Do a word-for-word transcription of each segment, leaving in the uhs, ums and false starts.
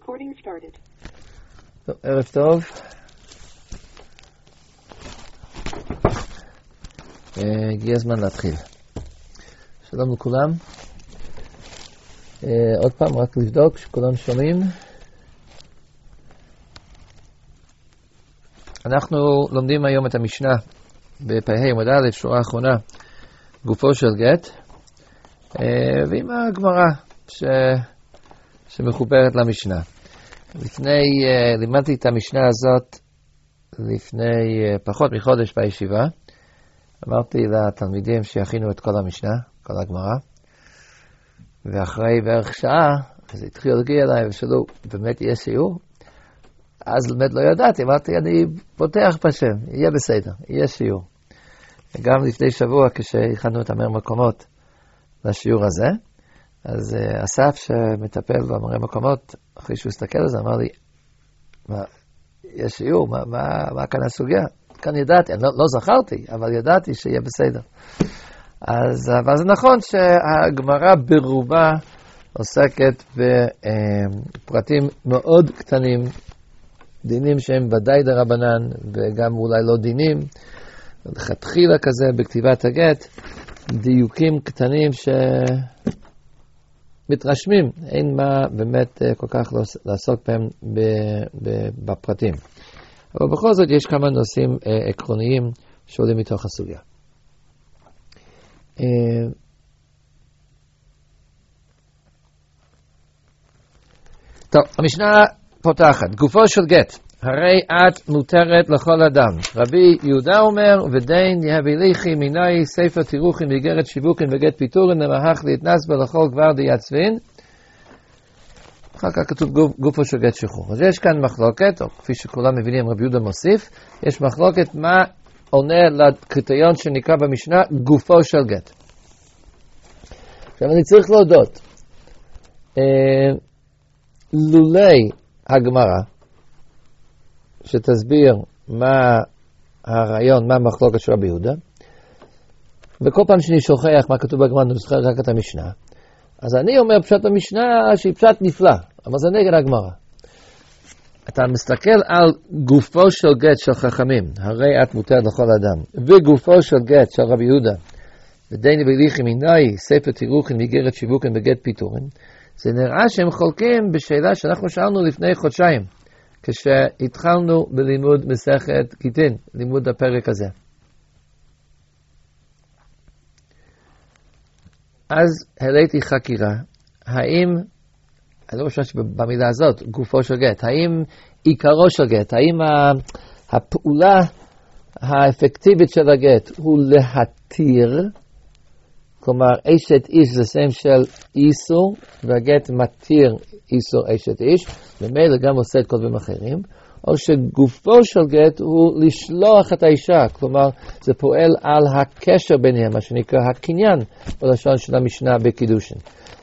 Recording started. טוב, ערב טוב. הגיע הזמן להתחיל. שלום לכולם. עוד פעם, רק לבדוק שכולם שומעים. אנחנו לומדים היום את המשנה בפ"ה עמוד א', שורה האחרונה, גופו של גט, ועם הגמרא ש... שמחוברת למשנה. לפני, לימדתי את המשנה הזאת לפני פחות מחודש בישיבה. אמרתי לתלמידים שיכינו את כל המשנה, כל הגמרא, ואחרי בערך שעה, אז התחיל להגיע אליי ושאלו, באמת יהיה שיעור? אז באמת לא ידעתי, אמרתי, אני פותח בשם, יהיה בסדר, יהיה שיעור. וגם לפני שבוע, כשהכנו את המראה מקומות לשיעור הזה, אז uh, אסף שמטפל במראה מקומות, אחרי שהוא הסתכל על זה, אמר לי, מה, יש שיעור, מה, מה, מה כאן הסוגיה? כאן ידעתי, אני לא, לא זכרתי, אבל ידעתי שיהיה בסדר. אז, אבל זה נכון שהגמרא ברובה עוסקת בפרטים מאוד קטנים, דינים שהם ודאי דרבנן, וגם אולי לא דינים, לכתחילה כזה בכתיבת הגט, דיוקים קטנים שמתרשמים, אין מה באמת כל כך לעסוק בהם בפרטים. אבל בכל זאת יש כמה נושאים עקרוניים שעולים מתוך הסוגיה. טוב, המשנה פותחת, גופו של גט, הרי את מותרת לכל אדם. רבי יהודה אומר, ודין יהבי ליכי מיני ספר תירוכין ואיגרת שיווקין וגט פיטורין למהך להתנס בה לכל גבר דיצבין. אחר כך כתוב גוף, גופו של גט שחרור. אז יש כאן מחלוקת, או כפי שכולם מבינים רבי יהודה מוסיף, יש מחלוקת מה עונה לקריטריון שנקרא במשנה גופו של גט. עכשיו אני צריך להודות, אה, לולי הגמרא, שתסביר מה הרעיון, מה המחלוקת של רבי יהודה, וכל פעם שאני שוכח מה כתוב בגמרא, אני זוכר רק את המשנה, אז אני אומר פשט המשנה שהיא פשט נפלא, אבל זה נגד הגמרא. אתה מסתכל על גופו של גט של חכמים, הרי את מותרת לכל אדם, וגופו של גט של רבי יהודה, ודין וליכי מיני ספר תירוכין ואיגרת שיווקין וגט פיטורין, זה נראה שהם חולקים בשאלה שאנחנו שאלנו לפני חודשיים, כשהתחלנו בלימוד מסכת גיטין, לימוד הפרק הזה. אז העליתי חקירה, האם, אני לא חושב שבמילה הזאת, גופו של גט, האם עיקרו של גט, האם הפעולה האפקטיבית של הגט הוא להתיר, כלומר אשת איש זה שם של איסור, והגט מתיר איסור אשת איש, ומילא גם עושה את כל דברים אחרים, או שגופו של גט הוא לשלוח את האישה, כלומר זה פועל על הקשר ביניהם, מה שנקרא הקניין, בלשון של המשנה בקידושין.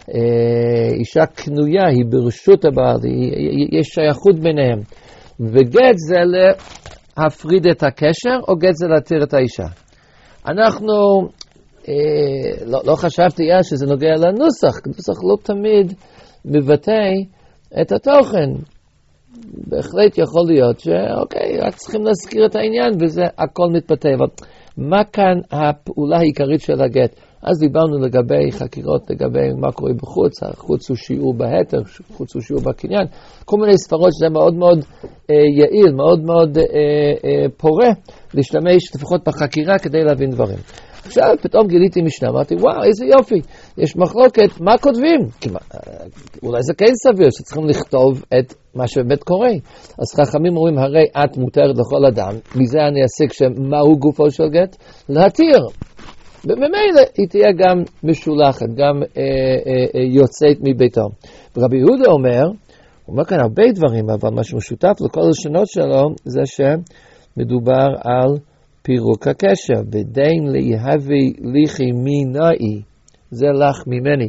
אישה קנויה, היא ברשות הבעל, יש שייכות ביניהם, וגט זה להפריד את הקשר, או גט זה להתיר את האישה. אנחנו אה, לא, לא חשבתי אז שזה נוגע לנוסח, נוסח לא תמיד מבטא את התוכן. בהחלט יכול להיות שאוקיי, רק צריכים להזכיר את העניין וזה הכל מתבטא. אבל מה כאן הפעולה העיקרית של הגט? אז דיברנו לגבי חקירות, לגבי מה קורה בחוץ, החוץ הוא שיעור בהתר, חוץ הוא שיעור בקניין, כל מיני ספרות שזה מאוד מאוד אה, יעיל, מאוד מאוד אה, אה, פורה, להשתמש לפחות בחקירה כדי להבין דברים. עכשיו פתאום גיליתי משנה, אמרתי וואו איזה יופי, יש מחלוקת, מה כותבים? כי, אולי זה כן סביר שצריכים לכתוב את מה שבאמת קורה. אז חכמים אומרים הרי את מותרת לכל אדם, מזה אני אסיק שמהו גופו של גט? להתיר. וממילא היא תהיה גם משולחת, גם אה, אה, אה, יוצאת מביתו. ורבי יהודה אומר, הוא אומר כאן הרבה דברים, אבל מה שמשותף לכל השונות שלו זה שמדובר על פירוק הקשר, ודין ליהבי ליכי מיני, זה לך ממני.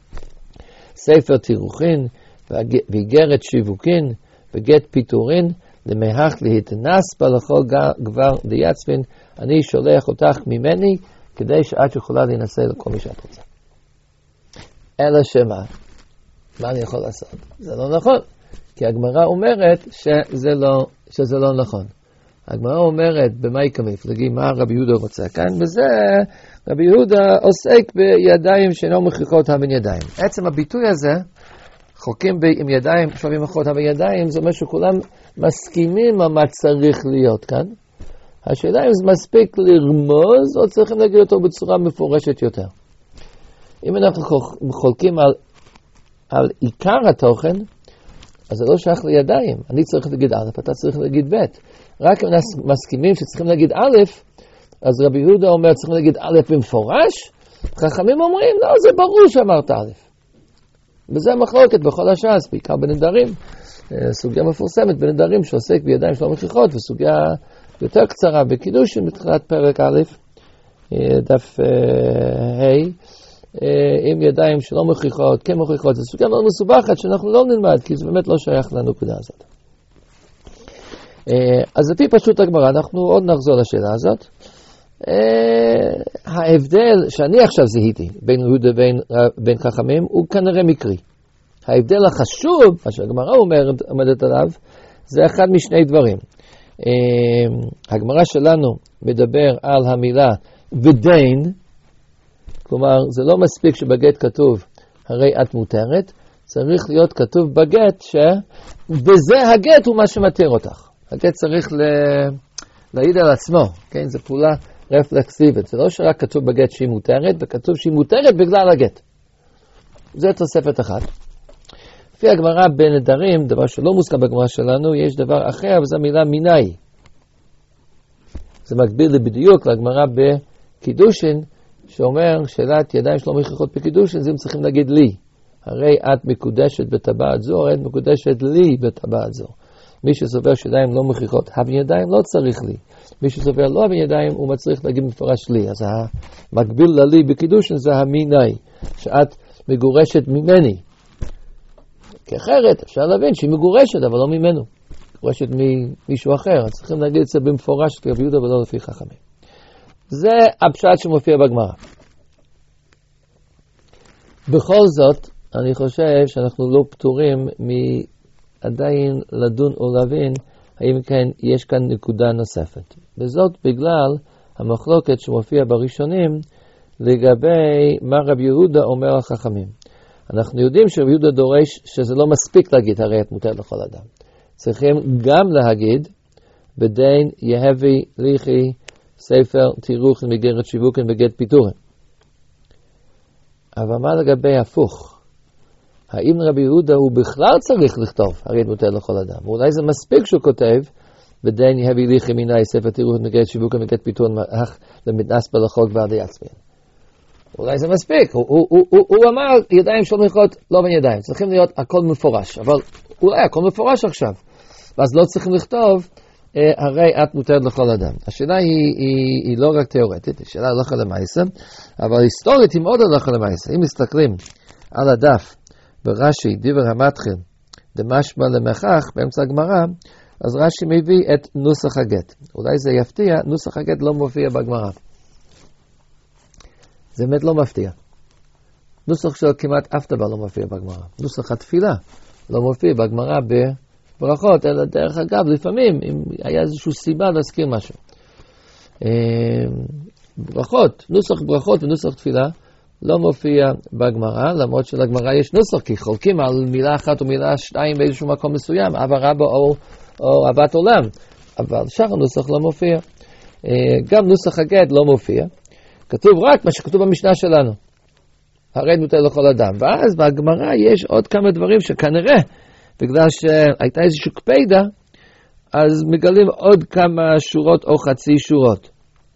ספר תירוכין, ואיגרת שיווקין, וגט פיטורין, למהך להתנס בה לכל גבר דיצבין, אני שולח אותך ממני, כדי שאת יכולה להינשא לכל מי שאת רוצה. אלא שמה? מה אני יכול לעשות? זה לא נכון. כי הגמרא אומרת שזה לא, שזה לא נכון. הגמרא אומרת במאי כמיף, להגיד מה רבי יהודה רוצה כאן, בזה רבי יהודה עוסק בידיים שאינו מכריחות הבין ידיים. עצם הביטוי הזה, חוקים עם ידיים, שווים מכריחות הבין ידיים, זה אומר שכולם מסכימים על מה צריך להיות כאן. השאלה אם זה מספיק לרמוז, או צריכים להגיד אותו בצורה מפורשת יותר. אם אנחנו חולקים על, על עיקר התוכן, אז זה לא שייך לידיים. אני צריך להגיד א', אתה צריך להגיד ב'. רק אם אנחנו מסכימים שצריכים להגיד א', אז רבי יהודה אומר, צריכים להגיד א' במפורש, חכמים אומרים, לא, זה ברור שאמרת א'. וזה מחלוקת בכל הש"ס, בעיקר בנדרים. סוגיה מפורסמת בנדרים שעוסק בידיים שלא מכריחות, וסוגיה יותר קצרה בקידושין בתחילת פרק א', דף ה', עם ידיים שלא מכריחות, כן מכריחות. זו סוגיה מאוד מסובכת שאנחנו לא נלמד, כי זה באמת לא שייך לנקודה הזאת. אז לפי פשוט הגמרא, אנחנו עוד נחזור לשאלה הזאת. ההבדל שאני עכשיו זיהיתי בין יהודה ובין, בין חכמים הוא כנראה מקרי. ההבדל החשוב, מה שהגמרא אומרת, עומדת עליו, זה אחד משני דברים. הגמרא שלנו מדבר על המילה ודין, כלומר זה לא מספיק שבגט כתוב הרי את מותרת, צריך להיות כתוב בגט שבזה הגט הוא מה שמתיר אותך. הגט צריך ל- להעיד על עצמו, כן? זו פעולה רפלקסיבית. זה לא שרק כתוב בגט שהיא מותרת, וכתוב שהיא מותרת בגלל הגט. זה תוספת אחת. לפי הגמרא בנדרים, דבר שלא מוזכר בגמרא שלנו, יש דבר אחר, וזו המילה מיני. זה מקביל בדיוק לגמרא בקידושין, שאומר שאלת ידיים שלא מכריחות בקידושין, זה הם צריכים להגיד לי. הרי את מקודשת בטבעת זו, הרי את מקודשת לי בטבעת זו. מי שסובר שידיים לא מכריחות, הבין ידיים לא צריך לי. מי שסובר לא הבין ידיים, הוא מצריך להגיד מפורש לי. אז המקביל ללי בקידושין זה המיני, שאת מגורשת ממני. כי אחרת אפשר להבין שהיא מגורשת, אבל לא ממנו. מגורשת ממישהו אחר. אז צריכים להגיד את זה במפורש לפי רבי יהודה ולא לפי חכמים. זה הפשט שמופיע בגמרא. בכל זאת, אני חושב שאנחנו לא פטורים מעדיין לדון או להבין האם כן יש כאן נקודה נוספת. וזאת בגלל המחלוקת שמופיע בראשונים לגבי מה רבי יהודה אומר על חכמים. אנחנו יודעים שרבי יהודה דורש שזה לא מספיק להגיד הרי את מותר לכל אדם. צריכים גם להגיד בדין יהבי ליחי ספר תירוכין מגרת שיווקין וגט פיטורין. אבל מה לגבי הפוך? האם רבי יהודה הוא בכלל צריך לכתוב הרי את מותר לכל אדם? אולי זה מספיק שהוא כותב בדין יהבי ליחי מיני ספר תירוכין מגרת שיווקין וגט פיטורין אך למתנס בלחוק ועדי עצמין. אולי זה מספיק. הוא, הוא, הוא, הוא, הוא אמר ידיים שלא מכריחות לא בין ידיים. צריכים להיות הכל מפורש. אבל אולי הכל מפורש עכשיו. ואז לא צריכים לכתוב הרי את מותרת לכל אדם. השאלה היא, היא, היא לא רק תיאורטית, היא שאלה הלכה למעשה, אבל היסטורית היא מאוד הלכה למעשה. אם מסתכלים על הדף ברש"י, דיבר המתחיל, דמשמע למכך, באמצע הגמרא, אז רש"י מביא את נוסח הגט. אולי זה יפתיע, נוסח הגט לא מופיע בגמרא. זה באמת לא מפתיע. נוסח של כמעט אף דבר לא מופיע בגמרא. נוסח התפילה לא מופיע בגמרא ב... ברכות, אלא דרך אגב, לפעמים, אם היה איזושהי סיבה להזכיר משהו. ברכות, נוסח ברכות ונוסח תפילה לא מופיע בגמרא, למרות שלגמרא יש נוסח, כי חולקים על מילה אחת או מילה שתיים באיזשהו מקום מסוים, אבא רבא או, או אהבת עולם, אבל שאר הנוסח לא מופיע. גם נוסח הגט לא מופיע, כתוב רק מה שכתוב במשנה שלנו, הרי מותר לכל אדם, ואז בגמרא יש עוד כמה דברים שכנראה, בגלל שהייתה איזושהי קפידה, אז מגלים עוד כמה שורות או חצי שורות.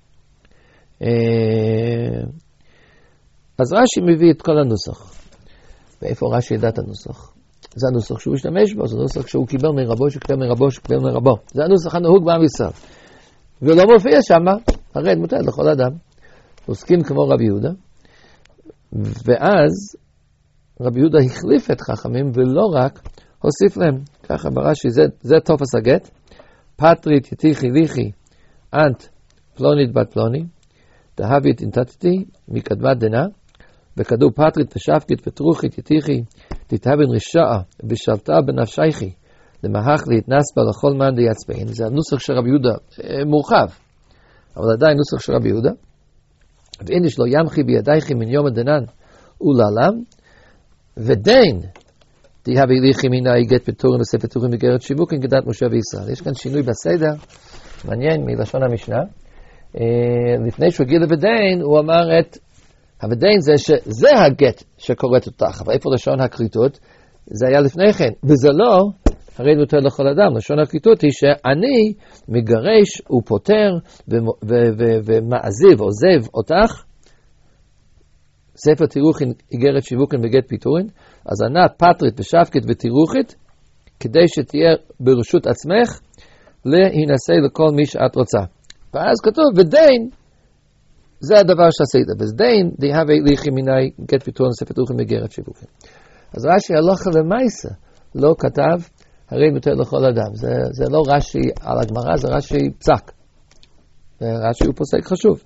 אז רש"י מביא את כל הנוסח. ואיפה רש"י ידע את הנוסח? זה הנוסח שהוא השתמש בו, זה הנוסח שהוא קיבל מרבו, שקיבל מרבו, שקיבל מרבו. זה הנוסח הנהוג בעם ישראל. ולא מופיע שם, הרי מותר לכל אדם. עוסקים כמו רבי יהודה. ואז רבי יהודה החליף את חכמים, ולא רק הוסיף להם, ככה ברש"י, זה, זה תופס הגט, פטרית יתיחי ליחי, אנט פלונית בת פלוני, תהבית אינתתתי, מקדמת דנה, וכדור פטרית ושפקית וטרוחית יתיחי, תתהבן רשעה ושלטה בנפשייכי, למהך להתנספה לכל מאן דיצפין, זה הנוסח של רבי יהודה מורחב, אבל עדיין נוסח של רבי יהודה, ואין יש לו ימחי בידייכי מן יום הדנן ולעלם, ודין תהבי ליכי מיני גט פטורים וספר פטורים בגרת שיווקין כדת משה וישראל. יש כאן שינוי בסדר, מעניין מלשון המשנה. לפני שהוא הגיע לבדין, הוא אמר את הבדין זה שזה הגט שקוראת אותך, אבל איפה לשון הכריתות? זה היה לפני כן, וזה לא, הרי נותר לכל אדם. לשון הכריתות היא שאני מגרש ופותר ומעזיב, עוזב אותך, ספר תירוכין איגרת שיווקין בגט פיטורין, אז ענה פטרית ושפקית ותירוכית, כדי שתהיה ברשות עצמך, להינשא לכל מי שאת רוצה. ואז כתוב, ודין, זה הדבר שעשית, ודין, דהווה ליכי מיני גט פיטורין, ספר תירוכין בגרת שיווקין. אז רש"י הלכה למעשה, לא כתב, הרי נותר לכל אדם. זה, זה לא רש"י על הגמרא, זה רש"י פסק. רש"י הוא פוסק חשוב.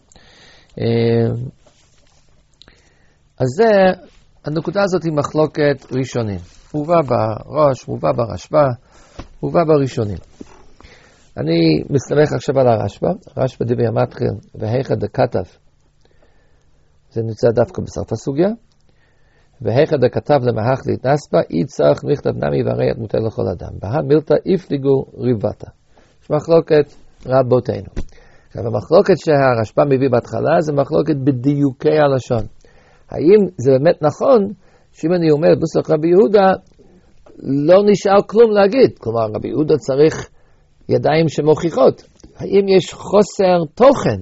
אז זה, הנקודה הזאת היא מחלוקת ראשונים. מובא בראש, מובא ברשב"א, מובא בראשונים. אני מסתמך עכשיו על הרשב"א, הרשב"א דבי המתחיל, והיכא דכתב, זה נמצא דווקא בסוף הסוגיה, והיכא דכתב למהך להתנספה, אי צריך מכתב נמי והרי את מותר לכל אדם. בהא מילתא איפליגו ריבתא. יש מחלוקת רבותינו. עכשיו, המחלוקת שהרשב"א מביא בהתחלה, זה מחלוקת בדיוקי הלשון. האם זה באמת נכון, שאם אני אומר נוסח רבי יהודה, לא נשאר כלום להגיד. כלומר, רבי יהודה צריך ידיים שמוכיחות. האם יש חוסר תוכן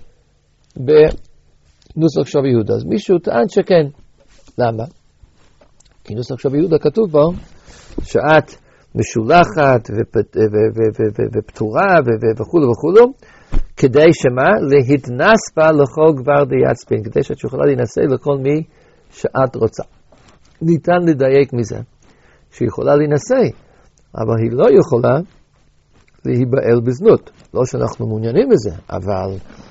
בנוסח של רבי יהודה? אז מישהו טען שכן. למה? כי נוסח של רבי יהודה כתוב בו, שאת משולחת ופטורה וכו' וכו', כדי שמה? להתנספה לכל גבר דיצפין, כדי שאת יכולה להינשא לכל מי שאת רוצה. ניתן לדייק מזה, שהיא יכולה להינשא, אבל היא לא יכולה להיבעל בזנות. לא שאנחנו מעוניינים בזה, אבל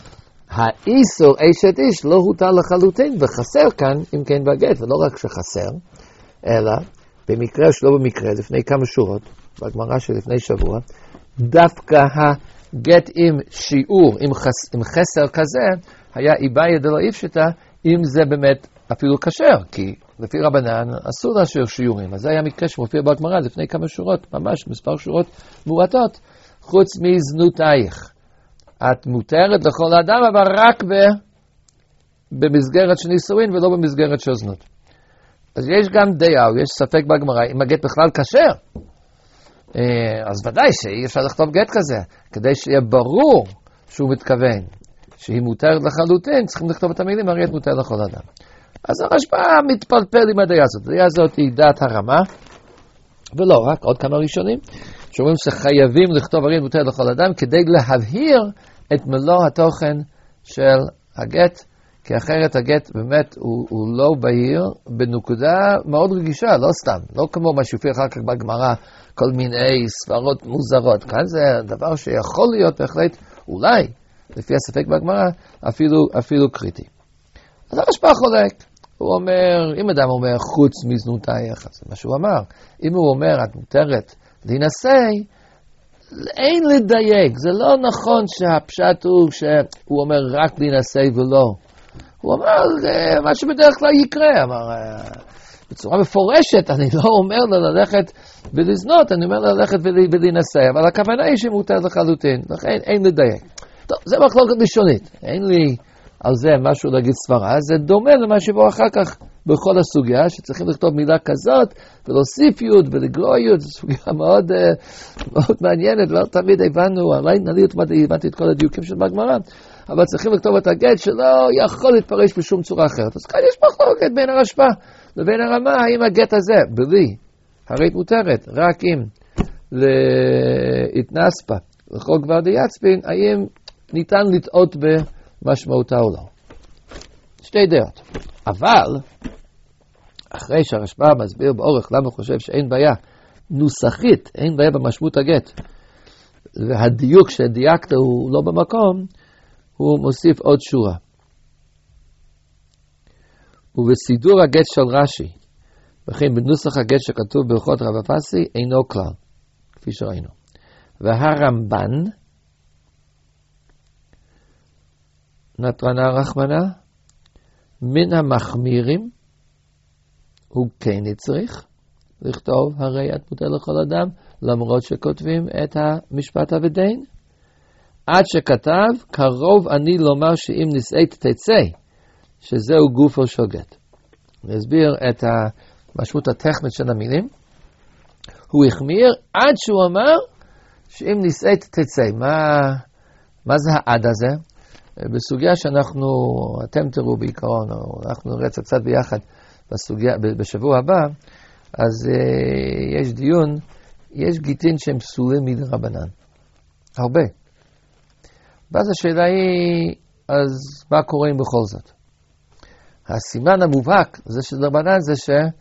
האיסור אשת איש לא הוטל לחלוטין, וחסר כאן, אם כן בגט, ולא רק שחסר, אלא במקרה שלא במקרה, לפני כמה שורות, בגמרא שלפני שבוע, דווקא הגט עם שיעור, עם, חס, עם חסר כזה, היה איבאי דלא איפשטה, אם זה באמת אפילו כשר, כי לפי רבנן אסור להשאיר שיעורים. אז זה היה מקרה שמופיע בגמרא לפני כמה שורות, ממש מספר שורות מועטות, חוץ מזנותייך. את מותרת לכל אדם, אבל רק ב, במסגרת של נישואין ולא במסגרת של זנות. אז יש גם דעה, יש ספק בגמרא, אם הגט בכלל כשר. אז ודאי שאי אפשר לכתוב גט כזה, כדי שיהיה ברור שהוא מתכוון, שהיא מותרת לחלוטין, צריכים לכתוב את המילים, הרי את מותרת לכל אדם. אז הרשב"א מתפלפל עם הדעה הזאת. הדעה הזאת היא דעת הרמה, ולא רק, עוד כמה ראשונים, שאומרים שחייבים לכתוב הרי את מותרת לכל אדם, כדי להבהיר את מלוא התוכן של הגט, כי אחרת הגט באמת הוא, הוא לא בהיר בנקודה מאוד רגישה, לא סתם, לא כמו מה שהופיע אחר כך בגמרא, כל מיני סברות מוזרות. כאן זה דבר שיכול להיות בהחלט, אולי, לפי הספק בגמרא, אפילו, אפילו קריטי. אז הרשב"א חולק. הוא אומר, אם אדם אומר חוץ מזנותייך, זה מה שהוא אמר. אם הוא אומר, את מותרת להינשא, אין לדייק. זה לא נכון שהפשט הוא שהוא אומר רק להינשא ולא. הוא אמר, מה שבדרך כלל יקרה. אמר, בצורה מפורשת, אני לא אומר ללכת ולזנות, אני אומר ללכת ולהינשא, אבל הכוונה היא שמותר לחלוטין. לכן אין לדייק. טוב, זה מחלוקת ראשונית. אין לי על זה משהו להגיד סברה. זה דומה למה שבוא אחר כך בכל הסוגיה, שצריכים לכתוב מילה כזאת, ולהוסיף יוד ולגרוע יוד. זו סוגיה מאוד, מאוד מעניינת, לא תמיד הבנו, אולי נליט הבנתי את כל הדיוקים של בגמרא, אבל צריכים לכתוב את הגט שלא יכול להתפרש בשום צורה אחרת. אז כאן יש מחלוקת בין הרשב"א לבין הרמה, האם הגט הזה, בלי, הרי מותרת, רק אם להתנספה, לכל גבר דיצפין, האם ניתן לטעות במשמעותה או לא. שתי דעות. אבל, אחרי שהרשב"א מסביר באורך למה הוא חושב שאין בעיה נוסחית, אין בעיה במשמעות הגט, והדיוק שדייקת הוא לא במקום, הוא מוסיף עוד שורה. ובסידור הגט של רש"י, וכן בנוסח הגט שכתוב בהלכות רב אפסי, אינו כלל. כפי שראינו. והרמב"ן, נתרנה רחמנה, מן המחמירים, הוא כן צריך לכתוב הרי את מותר לכל אדם, למרות שכותבים את המשפט הבדין. עד שכתב, קרוב אני לומר שאם נישאת תצא, שזהו גופו של גט. נסביר את המשמעות הטכנית של המילים. הוא החמיר עד שהוא אמר שאם נישאת תצא. מה, מה זה העד הזה? בסוגיה שאנחנו, אתם תראו בעיקרון, או אנחנו נראה קצת ביחד בסוגיה, בשבוע הבא, אז uh, יש דיון, יש גיטין שהם פסולים מדרבנן. הרבה. ואז השאלה היא, אז מה קורה אם בכל זאת? הסימן המובהק זה של דרבנן זה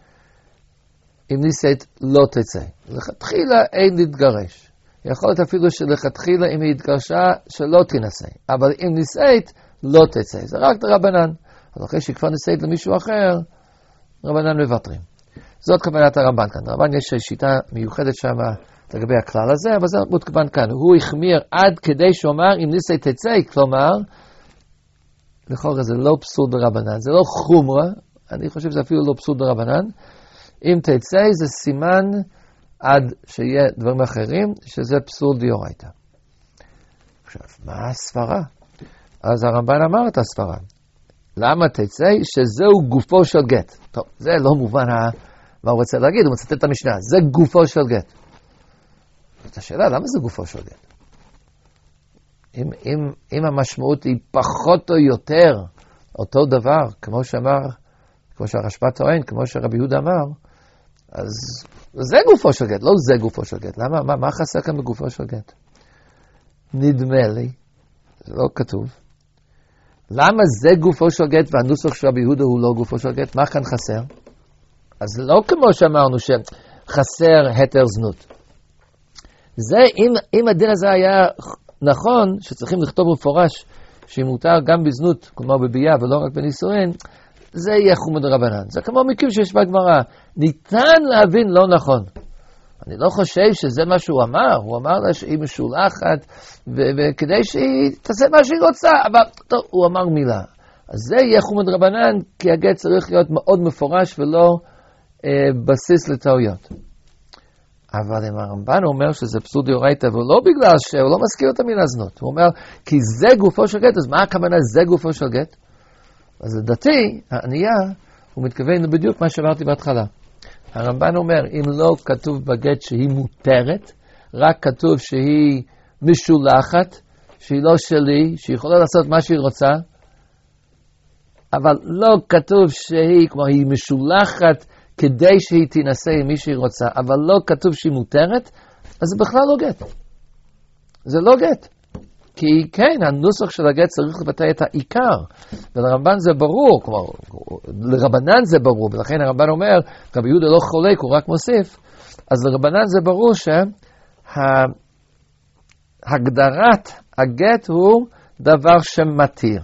שאם נישאת לא תצא. לכתחילה אין להתגרש. יכול להיות אפילו שלכתחילה אם היא התגרשה שלא תנסה. אבל אם נישאת לא תצא. זה רק דרבנן. אבל אחרי שכבר נישאת למישהו אחר, רבנן מבטרים. זאת כוונת הרמב"ן כאן. הרמב"ן יש שיטה מיוחדת שם לגבי הכלל הזה, אבל זה מותכוון כאן. הוא החמיר עד כדי שאומר אם נישאת תצא, כלומר, לכל זה לא פסול ברבנן, זה לא חומרה, אני חושב שזה אפילו לא פסול ברבנן. אם תצא זה סימן עד שיהיה דברים אחרים, שזה פסול דיורייתא. עכשיו, מה הסברה? אז הרמב"ן אמר את הסברה. למה תצא? שזהו גופו של גט. טוב, זה לא מובן מה הוא רוצה להגיד, הוא מצטט את המשנה. זה גופו של גט. זאת השאלה, למה זה גופו של גט? אם, אם, אם המשמעות היא פחות או יותר אותו דבר, כמו שאמר, כמו שהרשב"א טוען, כמו שרבי יהודה אמר, אז זה גופו של גט, לא זה גופו של גט. למה? מה, מה חסר כאן בגופו של גט? נדמה לי, זה לא כתוב. למה זה גופו של גט והנוסח של רבי יהודה הוא לא גופו של גט? מה כאן חסר? אז לא כמו שאמרנו שחסר היתר זנות. זה, אם, אם הדין הזה היה נכון, שצריכים לכתוב מפורש שמותר גם בזנות, כלומר בבייה ולא רק בנישואין, זה יהיה חומד רבנן. זה כמו מקרים שיש בגמרא. ניתן להבין לא נכון. אני לא חושב שזה מה שהוא אמר. הוא אמר לה שהיא משולחת, וכדי שהיא תעשה מה שהיא רוצה, אבל טוב, הוא אמר מילה. אז זה יהיה חומד רבנן, כי הגט צריך להיות מאוד מפורש ולא אה, בסיס לטעויות. אבל אם הרמב"ן אומר שזה פסול דאורייתא, ולא בגלל שהוא לא מזכיר את המילה זנות. הוא אומר, כי זה גופו של גט, אז מה הכוונה זה גופו של גט? אז לדעתי, הענייה, הוא מתכוון בדיוק מה שאמרתי בהתחלה. הרמב"ן אומר, אם לא כתוב בגט שהיא מותרת, רק כתוב שהיא משולחת, שהיא לא שלי, שהיא יכולה לעשות מה שהיא רוצה, אבל לא כתוב שהיא, כמו היא משולחת, כדי שהיא תנסה עם מי שהיא רוצה, אבל לא כתוב שהיא מותרת, אז זה בכלל לא גט. זה לא גט. כי כן, הנוסח של הגט צריך לבטא את העיקר. ולרמב"ן זה ברור, כמו, לרבנן זה ברור, ולכן הרמב"ן אומר, רבי יהודה לא חולק, הוא רק מוסיף. אז לרבנן זה ברור שהגדרת הגט הוא דבר שמתיר.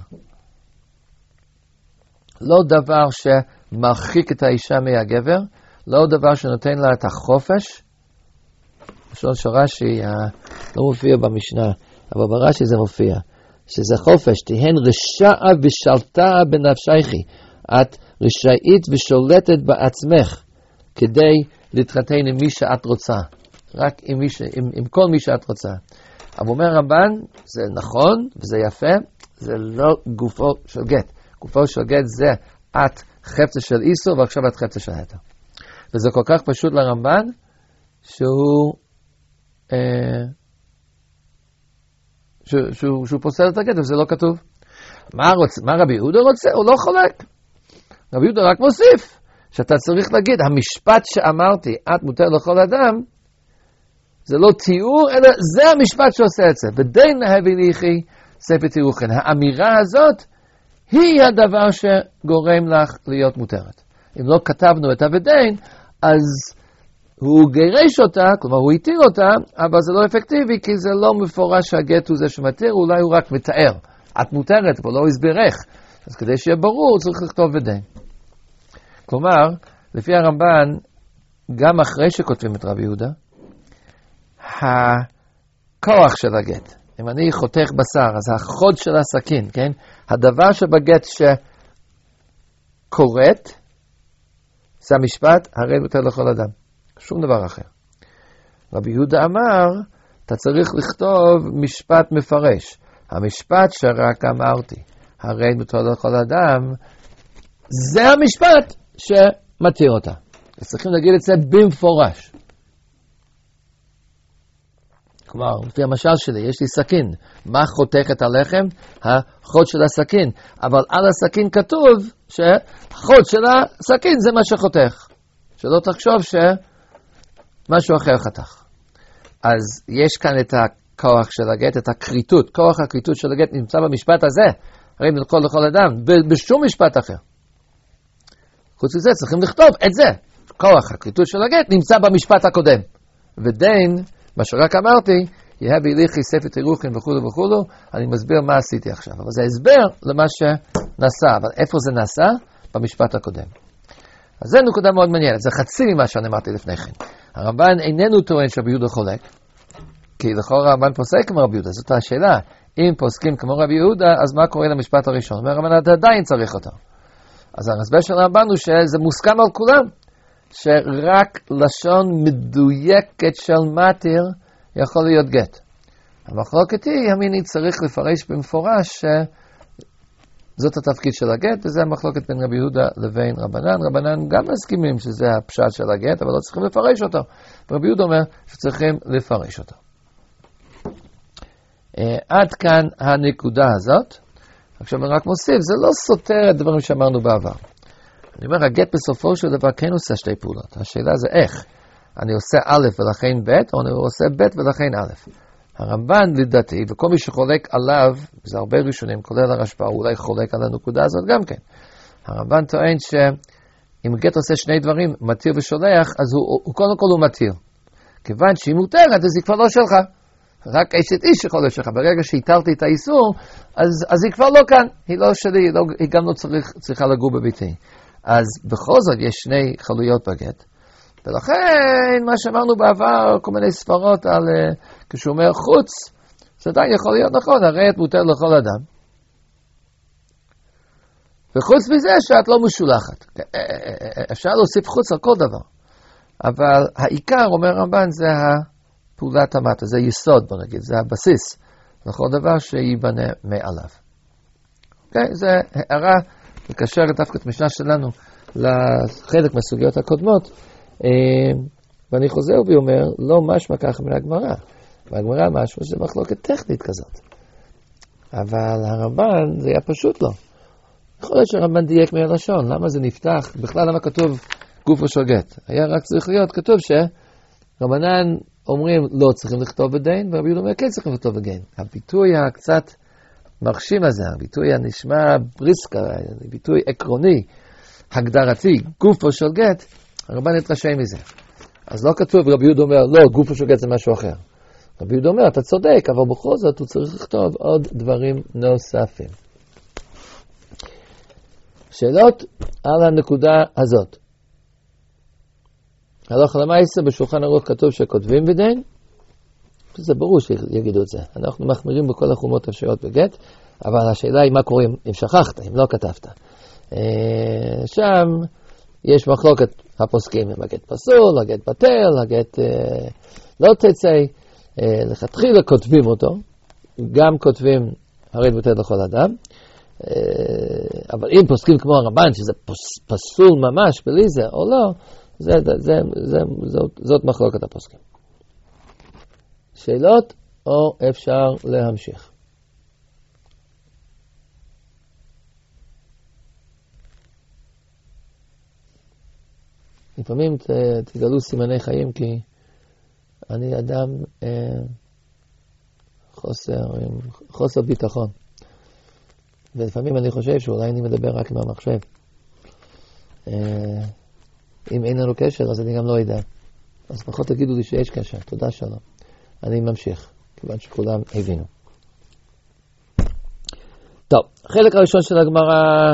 לא דבר שמרחיק את האישה מהגבר, לא דבר שנותן לה את החופש. לשון של רש"י, לא מופיע במשנה, אבל ברש"י זה מופיע, שזה חופש, תהן רשעה ושלטה בנפשייכי, את רשאית ושולטת בעצמך, כדי להתחתן עם מי שאת רוצה, רק עם, מי ש... עם, עם כל מי שאת רוצה. אבל אומר רמב"ן, זה נכון וזה יפה, זה לא גופו של גט. גופו של גט זה את חפצה של איסור, ועכשיו את חפצה של היתר. וזה כל כך פשוט לרמב"ן, שהוא... אה, שהוא, שהוא פוסל את הגט, וזה לא כתוב. מה, רוצ, מה רבי יהודה רוצה? הוא לא חולק. רבי יהודה רק מוסיף, שאתה צריך להגיד, המשפט שאמרתי, את מותר לכל אדם, זה לא תיאור, אלא זה המשפט שעושה את זה. בדין להביא ליחי ספר תירוכן. האמירה הזאת, היא הדבר שגורם לך להיות מותרת. אם לא כתבנו את הבדין, אז הוא גירש אותה, כלומר הוא התיר אותה, אבל זה לא אפקטיבי, כי זה לא מפורש שהגט הוא זה שמתיר, אולי הוא רק מתאר. את מותרת, אבל לא הסביר איך. אז כדי שיהיה ברור, צריך לכתוב בדין. כלומר, לפי הרמב"ן, גם אחרי שכותבים את רבי יהודה, הכוח של הגט. אם אני חותך בשר, אז החוד של הסכין, כן? הדבר שבגט שקוראת, זה המשפט, הרי מותר לכל אדם. שום דבר אחר. רבי יהודה אמר, אתה צריך לכתוב משפט מפרש. המשפט שרק אמרתי, הרי מותר לכל אדם, זה המשפט שמתיר אותה. אז צריכים להגיד את זה במפורש. כלומר, לפי המשל שלי, יש לי סכין. מה חותך את הלחם? החוד של הסכין. אבל על הסכין כתוב שהחוד של הסכין זה מה שחותך. שלא תחשוב שמשהו אחר חתך. אז יש כאן את הכוח של הגט, את הקריטות. כוח הקריטות של הגט נמצא במשפט הזה. הרי לכל לכל אדם, בשום משפט אחר. חוץ מזה צריכים לכתוב את זה. כוח הקריטות של הגט נמצא במשפט הקודם. ודין, מה שרק אמרתי, יהיה ביליכי ספר תירוכין וכו' וכו', אני מסביר מה עשיתי עכשיו. אבל זה הסבר למה שנעשה. אבל איפה זה נעשה? במשפט הקודם. אז זה נקודה מאוד מעניינת. זה חצי ממה שאני אמרתי לפני כן. הרמב"ן איננו טוען שרבי יהודה חולק, כי לכאורה הרמב"ן פוסק כמו רבי יהודה. זאת השאלה. אם פוסקים כמו רבי יהודה, אז מה קורה למשפט הראשון? אומר הרמב"ן, אתה עדיין צריך אותו. אז ההסבר של הרמב"ן הוא שזה מוסכם על כולם, שרק לשון מדויקת של מתיר יכול להיות גט. המחלוקת היא, המיני צריך לפרש במפורש שזאת התפקיד של הגט, וזה המחלוקת בין רבי יהודה לבין רבנן. רבנן גם מסכימים שזה הפשט של הגט, אבל לא צריכים לפרש אותו. רבי יהודה אומר שצריכים לפרש אותו. עד כאן הנקודה הזאת. עכשיו אני רק מוסיף, זה לא סותר את דברים שאמרנו בעבר. אני אומר, הגט בסופו של דבר כן עושה שתי פעולות. השאלה זה איך. אני עושה א' ולכן ב', או אני עושה ב' ולכן א'. הרמב"ן לדעתי, וכל מי שחולק עליו, זה הרבה ראשונים, כולל הרשב"א, הוא אולי חולק על הנקודה הזאת גם כן. הרמב"ן טוען שאם הגט עושה שני דברים, מתיר ושולח, אז הוא, הוא קודם כל הוא מתיר. כיוון שהיא מותרת, אז היא כבר לא שלך. רק אשת איש יכול להיות שלך. ברגע שהתרתי את האיסור, אז, אז היא כבר לא כאן. היא לא שלי, היא, לא, היא גם לא צריך, צריכה לגור בביתי. אז בכל זאת יש שני חלויות בגט. ולכן, מה שאמרנו בעבר, כל מיני ספרות על, כשהוא אומר חוץ, זה עדיין יכול להיות נכון, הרי את מותר לכל אדם. וחוץ מזה שאת לא משולחת. אפשר להוסיף חוץ על כל דבר. אבל העיקר, אומר רמב"ן, זה הפעולת המטה, זה יסוד, בוא נגיד, זה הבסיס לכל דבר שיבנה מעליו. אוקיי? זה הערה לקשר דווקא את המשנה שלנו לחלק מהסוגיות הקודמות, ואני חוזר ואומר, לא משמע ככה מהגמרא. והגמרא משהו שזה מחלוקת טכנית כזאת. אבל הרמב"ן זה היה פשוט לא. יכול להיות שהרמב"ן דייק מהלשון, למה זה נפתח? בכלל למה כתוב גוף ושוגת? היה רק צריך להיות, כתוב שרבנן אומרים לא צריכים לכתוב בדין, ורבי יהודה אומר כן צריכים לכתוב בדין. הביטוי הקצת מרשים הזה, הביטוי הנשמע בריסקה, ביטוי עקרוני, הגדרתי, גוף ושוגת, הרמב"ן התרשם מזה. אז לא כתוב, רבי יהודה אומר, לא, גוף ושוגת זה משהו אחר. רבי יהודה אומר, אתה צודק, אבל בכל זאת הוא צריך לכתוב עוד דברים נוספים. שאלות על הנקודה הזאת. הלכה למעשה בשולחן ערוך כתוב שכותבים בדין, זה ברור שיגידו את זה. אנחנו מחמירים בכל החומות אפשריות בגט, אבל השאלה היא מה קורה אם שכחת, אם לא כתבת. שם יש מחלוקת הפוסקים אם הגט פסול, הגט בטל, הגט לא תצא. לכתחילה כותבים אותו, גם כותבים הרי בטל לכל אדם, אבל אם פוסקים כמו הרמב"ן, שזה פסול ממש בלי זה או לא, זה, זה, זה, זה, זאת, זאת מחלוקת הפוסקים. שאלות או אפשר להמשיך? לפעמים ת, תגלו סימני חיים כי אני אדם אה, חוסר, חוסר ביטחון. ולפעמים אני חושב שאולי אני מדבר רק עם המחשב. אה, אם אין לנו קשר, אז אני גם לא יודע. אז פחות תגידו לי שיש קשר. תודה שלום. אני ממשיך, כיוון שכולם הבינו. טוב, החלק הראשון של הגמרא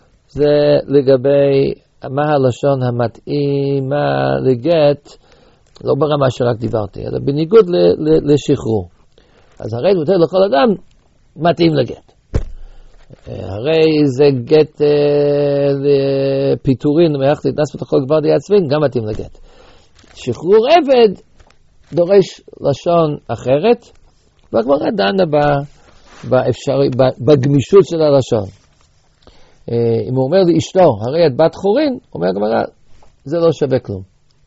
זה לגבי מה הלשון המתאימה לגט לא ברמה שרק דיברתי, אלא בניגוד ל, ל, לשחרור. אז הרי מותר לכל אדם מתאים לגט. הרי זה גט אה, פיטורין, מערכת להתנס בתוכו כבר די עצמין, גם מתאים לגט. שחרור עבד דורש לשון אחרת, והגמרא דנה באפשרי, בגמישות של הלשון. אם הוא אומר לאשתו, הרי את בת חורין, אומר הגמרא, זה לא שווה כלום.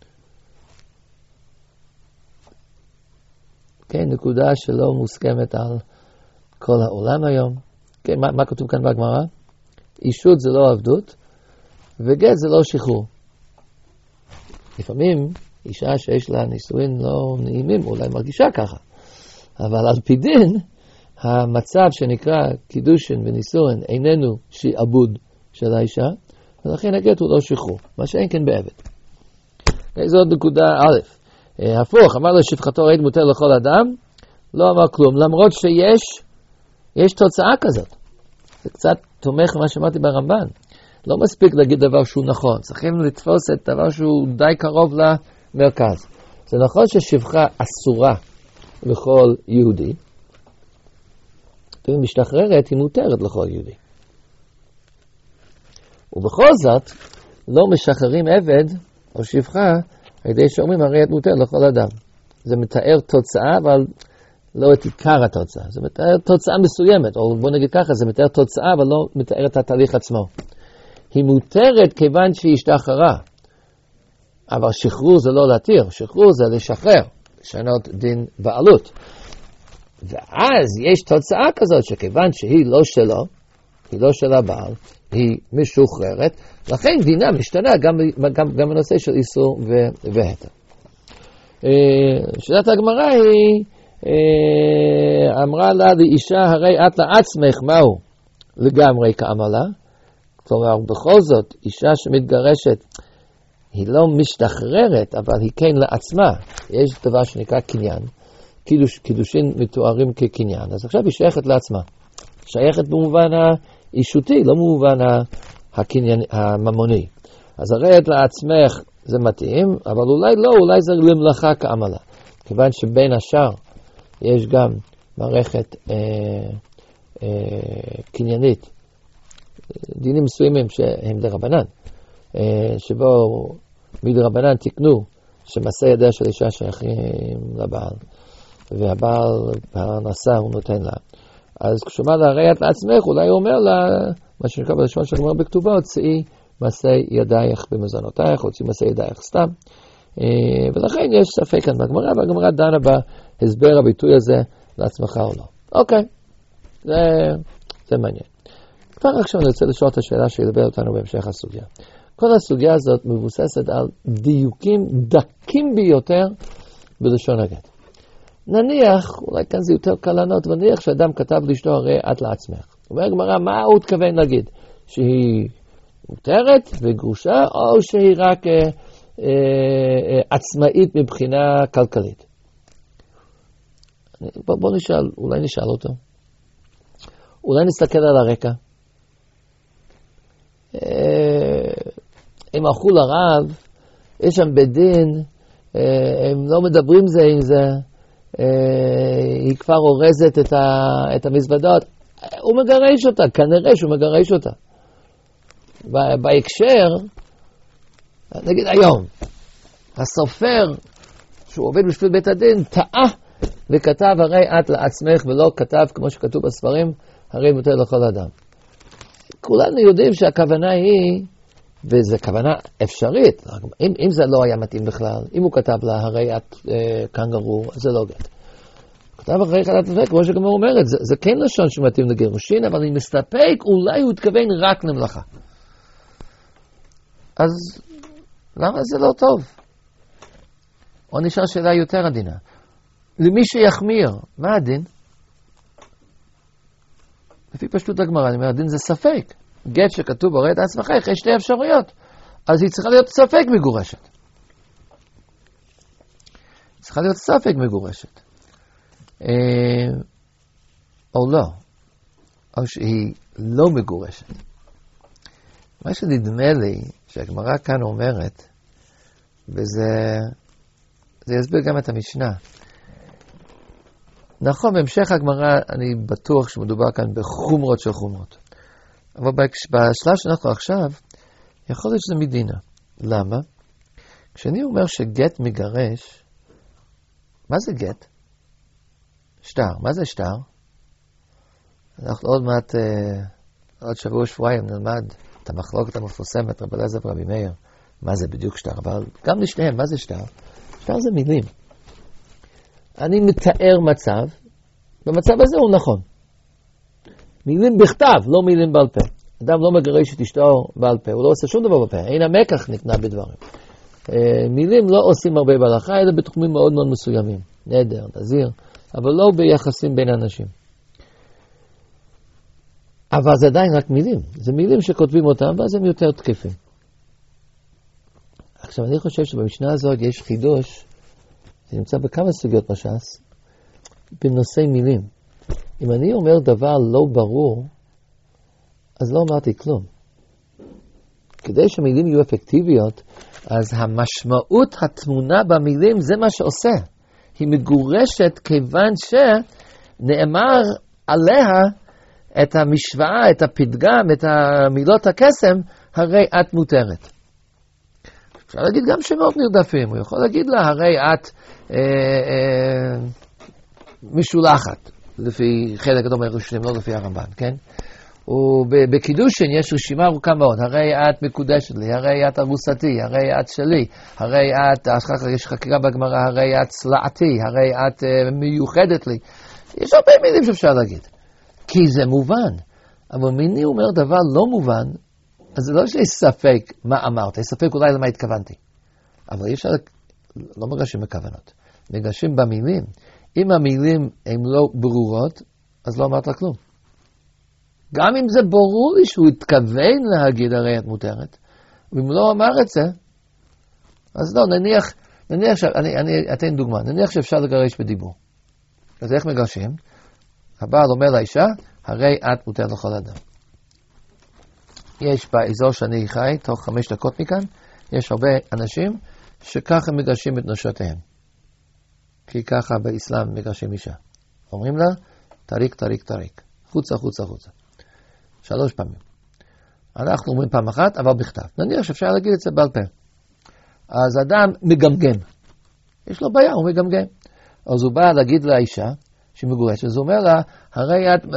כן, נקודה שלא מוסכמת על כל העולם היום. כן, מה, מה כתוב כאן בגמרא? אישות זה לא עבדות, וגט זה לא שחרור. לפעמים, אישה שיש לה נישואין לא נעימים, אולי מרגישה ככה. אבל על פי דין, המצב שנקרא קידושין ונישואין איננו שעבוד של האישה, ולכן הגט הוא לא שחרור, מה שאין כן בעבד. זאת נקודה א'. הפוך, אמר לו שפחתו עד מותר לכל אדם, לא אמר כלום, למרות שיש יש תוצאה כזאת. זה קצת תומך מה שאמרתי ברמב"ן. לא מספיק להגיד דבר שהוא נכון, צריכים לתפוס את דבר שהוא די קרוב למרכז. זה נכון ששפחה אסורה לכל יהודי, אם משתחררת היא מותרת לכל יהודי. ובכל זאת, לא משחררים עבד או שפחה, על ידי שאומרים הרי את מותר לכל אדם. זה מתאר תוצאה, אבל לא את עיקר התוצאה. זה מתאר תוצאה מסוימת, או בוא נגיד ככה, זה מתאר תוצאה, אבל לא מתאר את התהליך עצמו. היא מותרת כיוון שהיא השתחררה. אבל שחרור זה לא להתיר, שחרור זה לשחרר, לשנות דין בעלות. ואז יש תוצאה כזאת שכיוון שהיא לא שלו, היא לא של הבעל, היא משוחררת, לכן דינה משתנה גם, גם, גם בנושא של איסור והתר. שאלת הגמרא היא, אמרה לה לאישה, הרי את לעצמך מהו לגמרי כאמלה, כלומר בכל זאת אישה שמתגרשת היא לא משתחררת, אבל היא כן לעצמה, יש דבר שנקרא קניין, קידוש, קידושין מתוארים כקניין, אז עכשיו היא שייכת לעצמה, שייכת במובן האישותי, לא במובן הקניין, הממוני. אז הרי את לעצמך זה מתאים, אבל אולי לא, אולי זה למלאכה כאמלה. כיוון שבין השאר יש גם מערכת אה, אה, קניינית, דינים מסוימים שהם דרבנן, אה, שבו מדרבנן תקנו שמעשה ידיה של אישה שייכים לבעל, והבעל פרנסה הוא נותן לה. אז כשאומר לה, הרי את לעצמך, אולי הוא אומר לה, מה שנקרא בלשון של גמרא בכתובה, צאי מעשה ידייך במזונותייך, או צאי מעשה ידייך סתם. ולכן יש ספק כאן בגמרא, והגמרא דנה בהסבר הביטוי הזה לעצמך או לא. אוקיי, זה, זה מעניין. כבר עכשיו אני רוצה לשאול את השאלה שילווה אותנו בהמשך הסוגיה. כל הסוגיה הזאת מבוססת על דיוקים דקים ביותר בלשון הגט. נניח, אולי כאן זה יותר קל לענות, ונניח שאדם כתב לאשתו הרי את לעצמך. אומר הגמרא, מה הוא התכוון להגיד? שהיא מותרת וגרושה, או שהיא רק אה, אה, עצמאית מבחינה כלכלית? בוא, בוא נשאל, אולי נשאל אותו. אולי נסתכל על הרקע. אה, הם הלכו לרב, יש שם בית דין, אה, הם לא מדברים זה עם זה, היא כבר אורזת את, ה, את המזוודות, הוא מגרש אותה, כנראה שהוא מגרש אותה. בהקשר, נגיד היום, הסופר שהוא עובד בשביל בית הדין, טעה וכתב הרי את לעצמך, ולא כתב כמו שכתוב בספרים, הרי מותר לכל אדם. כולנו יודעים שהכוונה היא, וזו כוונה אפשרית, אם, אם זה לא היה מתאים בכלל, אם הוא כתב לה, הרי את אה, קנגרו, זה לא גט. כתב הרי את לעצמך, כמו שגם הוא אומרת, זה, זה כן לשון שמתאים לגירושין, אבל אני מסתפק, אולי הוא התכוון רק למלאכה. אז למה זה לא טוב? או נשאר שאלה יותר עדינה. למי שיחמיר, מה הדין? לפי פשטות הגמרא, אני אומר, הדין זה ספק. גט שכתוב הרי את עצמך, יש שתי אפשרויות. אז היא צריכה להיות ספק מגורשת. צריכה להיות ספק מגורשת. או לא. או שהיא לא מגורשת. מה שנדמה לי שהגמרא כאן אומרת, וזה זה יסביר גם את המשנה. נכון, בהמשך הגמרא אני בטוח שמדובר כאן בחומרות של חומרות. אבל בשלב שאנחנו עכשיו, יכול להיות שזה מדינה. למה? כשאני אומר שגט מגרש, מה זה גט? שטר. מה זה שטר? אנחנו עוד מעט, עוד שבוע שבועיים נלמד את המחלוקת המפורסמת, רבי אליעזר ורבי מאיר, מה זה בדיוק שטר. אבל גם לשניהם, מה זה שטר? שטר זה מילים. אני מתאר מצב, במצב הזה הוא נכון. מילים בכתב, לא מילים בעל פה. אדם לא מגרש את אשתו בעל פה, הוא לא עושה שום דבר בפה, אין המקח נקנה בדברים. מילים לא עושים הרבה בהלכה, אלא בתחומים מאוד מאוד מסוימים. נדר, נזיר, אבל לא ביחסים בין אנשים. אבל זה עדיין רק מילים. זה מילים שכותבים אותם, ואז הם יותר תקפים. עכשיו, אני חושב שבמשנה הזאת יש חידוש, זה נמצא בכמה סוגיות בש"ס, בנושאי מילים. אם אני אומר דבר לא ברור, אז לא אמרתי כלום. כדי שהמילים יהיו אפקטיביות, אז המשמעות התמונה במילים זה מה שעושה. היא מגורשת כיוון שנאמר עליה את המשוואה, את הפתגם, את המילות הקסם, הרי את מותרת. אפשר להגיד גם שמות נרדפים, הוא יכול להגיד לה, הרי את אה, אה, משולחת, לפי חלק גדול מהראשונים, לא לפי הרמב"ן, כן? ובקידושין יש רשימה ארוכה מאוד, הרי את מקודשת לי, הרי את ארוסתי, הרי את שלי, הרי את, אחר יש חקירה בגמרא, הרי את צלעתי, הרי את uh, מיוחדת לי. יש הרבה מילים שאפשר להגיד, כי זה מובן. אבל מיני אומר דבר לא מובן, אז זה לא שיש ספק מה אמרת, יש ספק אולי למה התכוונתי. אבל אי אפשר, לא מגרשים בכוונות, מגרשים במילים. אם המילים הן לא ברורות, אז לא אמרת לה כלום. גם אם זה ברור לי שהוא התכוון להגיד הרי את מותרת, ואם לא אמר את זה, אז לא, נניח, נניח ש... אני, אני אתן דוגמה, נניח שאפשר לגרש בדיבור. אז איך מגרשים? הבעל אומר לאישה, הרי את מותרת לכל אדם. יש באזור שאני חי, תוך חמש דקות מכאן, יש הרבה אנשים שככה מגרשים את נשותיהם. כי ככה באסלאם מגרשים אישה. אומרים לה, תריק, תריק, תריק. חוצה, חוצה, חוצה. שלוש פעמים. אנחנו אומרים פעם אחת, אבל בכתב. נניח שאפשר להגיד את זה בעל פה. אז אדם מגמגם. יש לו בעיה, הוא מגמגם. אז הוא בא להגיד לאישה, שהיא מגורשת, אז הוא אומר לה, הרי את...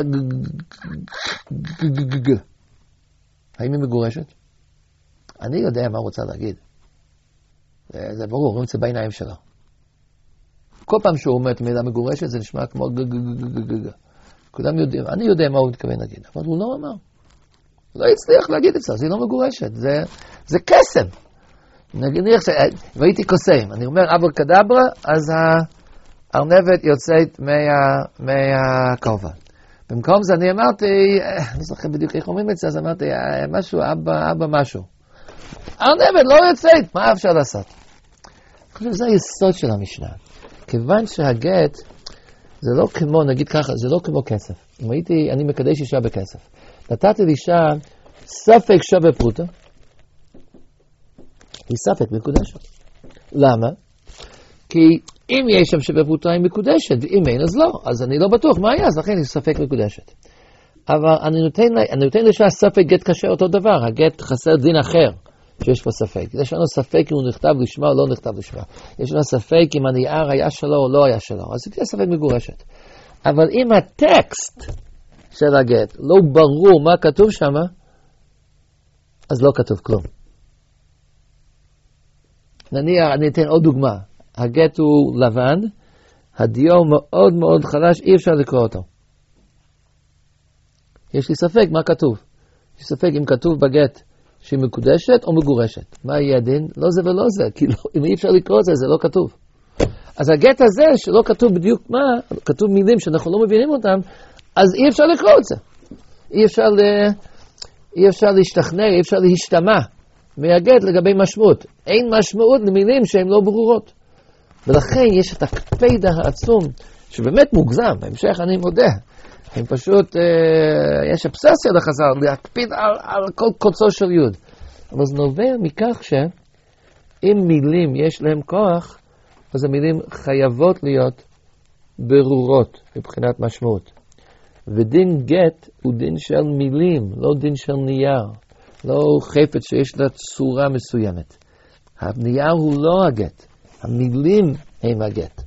האם היא מגורשת? אני יודע מה הוא רוצה להגיד. זה ברור, רואים את זה בעיניים שלו. כל פעם שהוא אומר את המילה מגורשת, זה נשמע כמו גגגגגגג. כולם יודעים, אני יודע מה הוא מתכוון להגיד, אבל הוא לא אמר. לא הצליח להגיד את זה, אז היא לא מגורשת. זה, זה קסם. נניח שראיתי קוסם, אני אומר אבר קדברה, אז הארנבת יוצאת מה, מהכובע. במקום זה אני אמרתי, אני זוכר בדיוק איך אומרים את זה, אז אמרתי, משהו, אבא, אבא משהו. הארנבת לא יוצאת, מה אפשר לעשות? אני חושב שזה היסוד של המשנה. כיוון שהגט, זה לא כמו, נגיד ככה, זה לא כמו כסף. אם הייתי, אני מקדש אישה בכסף. נתתי לאישה ספק שווה פרוטה, היא ספק מקודשת. למה? כי אם יש שם שווה פרוטה היא מקודשת, ואם אין אז לא. אז אני לא בטוח מה היה, אז לכן היא ספק מקודשת. אבל אני נותן, אני נותן לאישה ספק גט קשה אותו דבר, הגט חסר דין אחר. שיש פה ספק. יש לנו ספק אם הוא נכתב לשמה או לא נכתב לשמה. יש לנו ספק אם הנייר היה שלו או לא היה שלו. אז זה ספק מגורשת. אבל אם הטקסט של הגט לא ברור מה כתוב שם, אז לא כתוב כלום. נניח, אני אתן עוד דוגמה. הגט הוא לבן, הדיו מאוד מאוד חלש, אי אפשר לקרוא אותו. יש לי ספק מה כתוב. יש לי ספק אם כתוב בגט שהיא מקודשת או מגורשת. מה יהיה הדין? לא זה ולא זה. כי לא, אם אי אפשר לקרוא את זה, זה לא כתוב. אז הגט הזה, שלא כתוב בדיוק מה, כתוב מילים שאנחנו לא מבינים אותם, אז אי אפשר לקרוא את זה. אי אפשר, ל... אי אפשר להשתכנע, אי אפשר להשתמע מהגט לגבי משמעות. אין משמעות למילים שהן לא ברורות. ולכן יש את הקפידה העצום, שבאמת מוגזם. בהמשך אני מודה. הם פשוט, אה, יש אבססיה לחז"ל, להקפיד על, על כל קוצו של יוד. אבל זה נובע מכך שאם מילים יש להם כוח, אז המילים חייבות להיות ברורות מבחינת משמעות. ודין גט הוא דין של מילים, לא דין של נייר. לא חפץ שיש לה צורה מסוימת. הנייר הוא לא הגט. המילים הם הגט.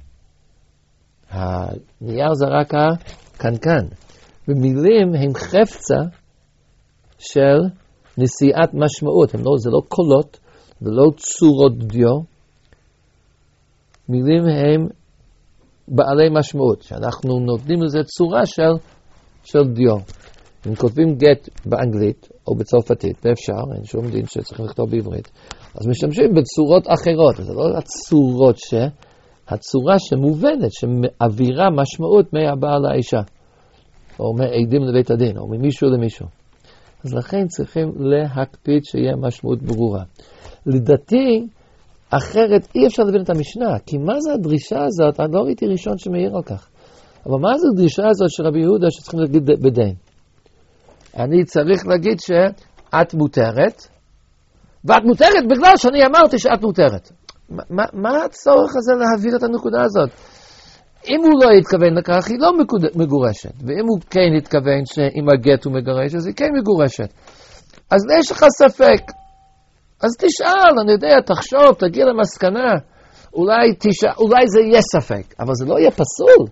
הנייר זה רק הקנקן. ומילים הם חפצה של נשיאת משמעות. לא, זה לא קולות ולא צורות דיו. מילים הם בעלי משמעות. שאנחנו נותנים לזה צורה של, של דיו. אם כותבים גט באנגלית או בצרפתית, ואפשר, אין שום דין שצריכים לכתוב בעברית, אז משתמשים בצורות אחרות. זה לא הצורות ש... הצורה שמובנת, שמעבירה משמעות מהבעל לאישה, או מעדים לבית הדין, או ממישהו למישהו. אז לכן צריכים להקפיד שיהיה משמעות ברורה. לדעתי, אחרת אי אפשר להבין את המשנה, כי מה זה הדרישה הזאת? אני לא ראיתי ראשון שמעיר על כך. אבל מה זה הדרישה הזאת של רבי יהודה שצריכים להגיד בדין? אני צריך להגיד שאת מותרת, ואת מותרת בגלל שאני אמרתי שאת מותרת. מה, מה הצורך הזה להעביר את הנקודה הזאת? אם הוא לא יתכוון לכך, היא לא מגורשת. ואם הוא כן יתכוון שאם הגט הוא מגרש, אז היא כן מגורשת. אז יש לך ספק. אז תשאל, אני יודע, תחשוב, תגיע למסקנה. אולי, תשאל, אולי זה יהיה ספק, אבל זה לא יהיה פסול.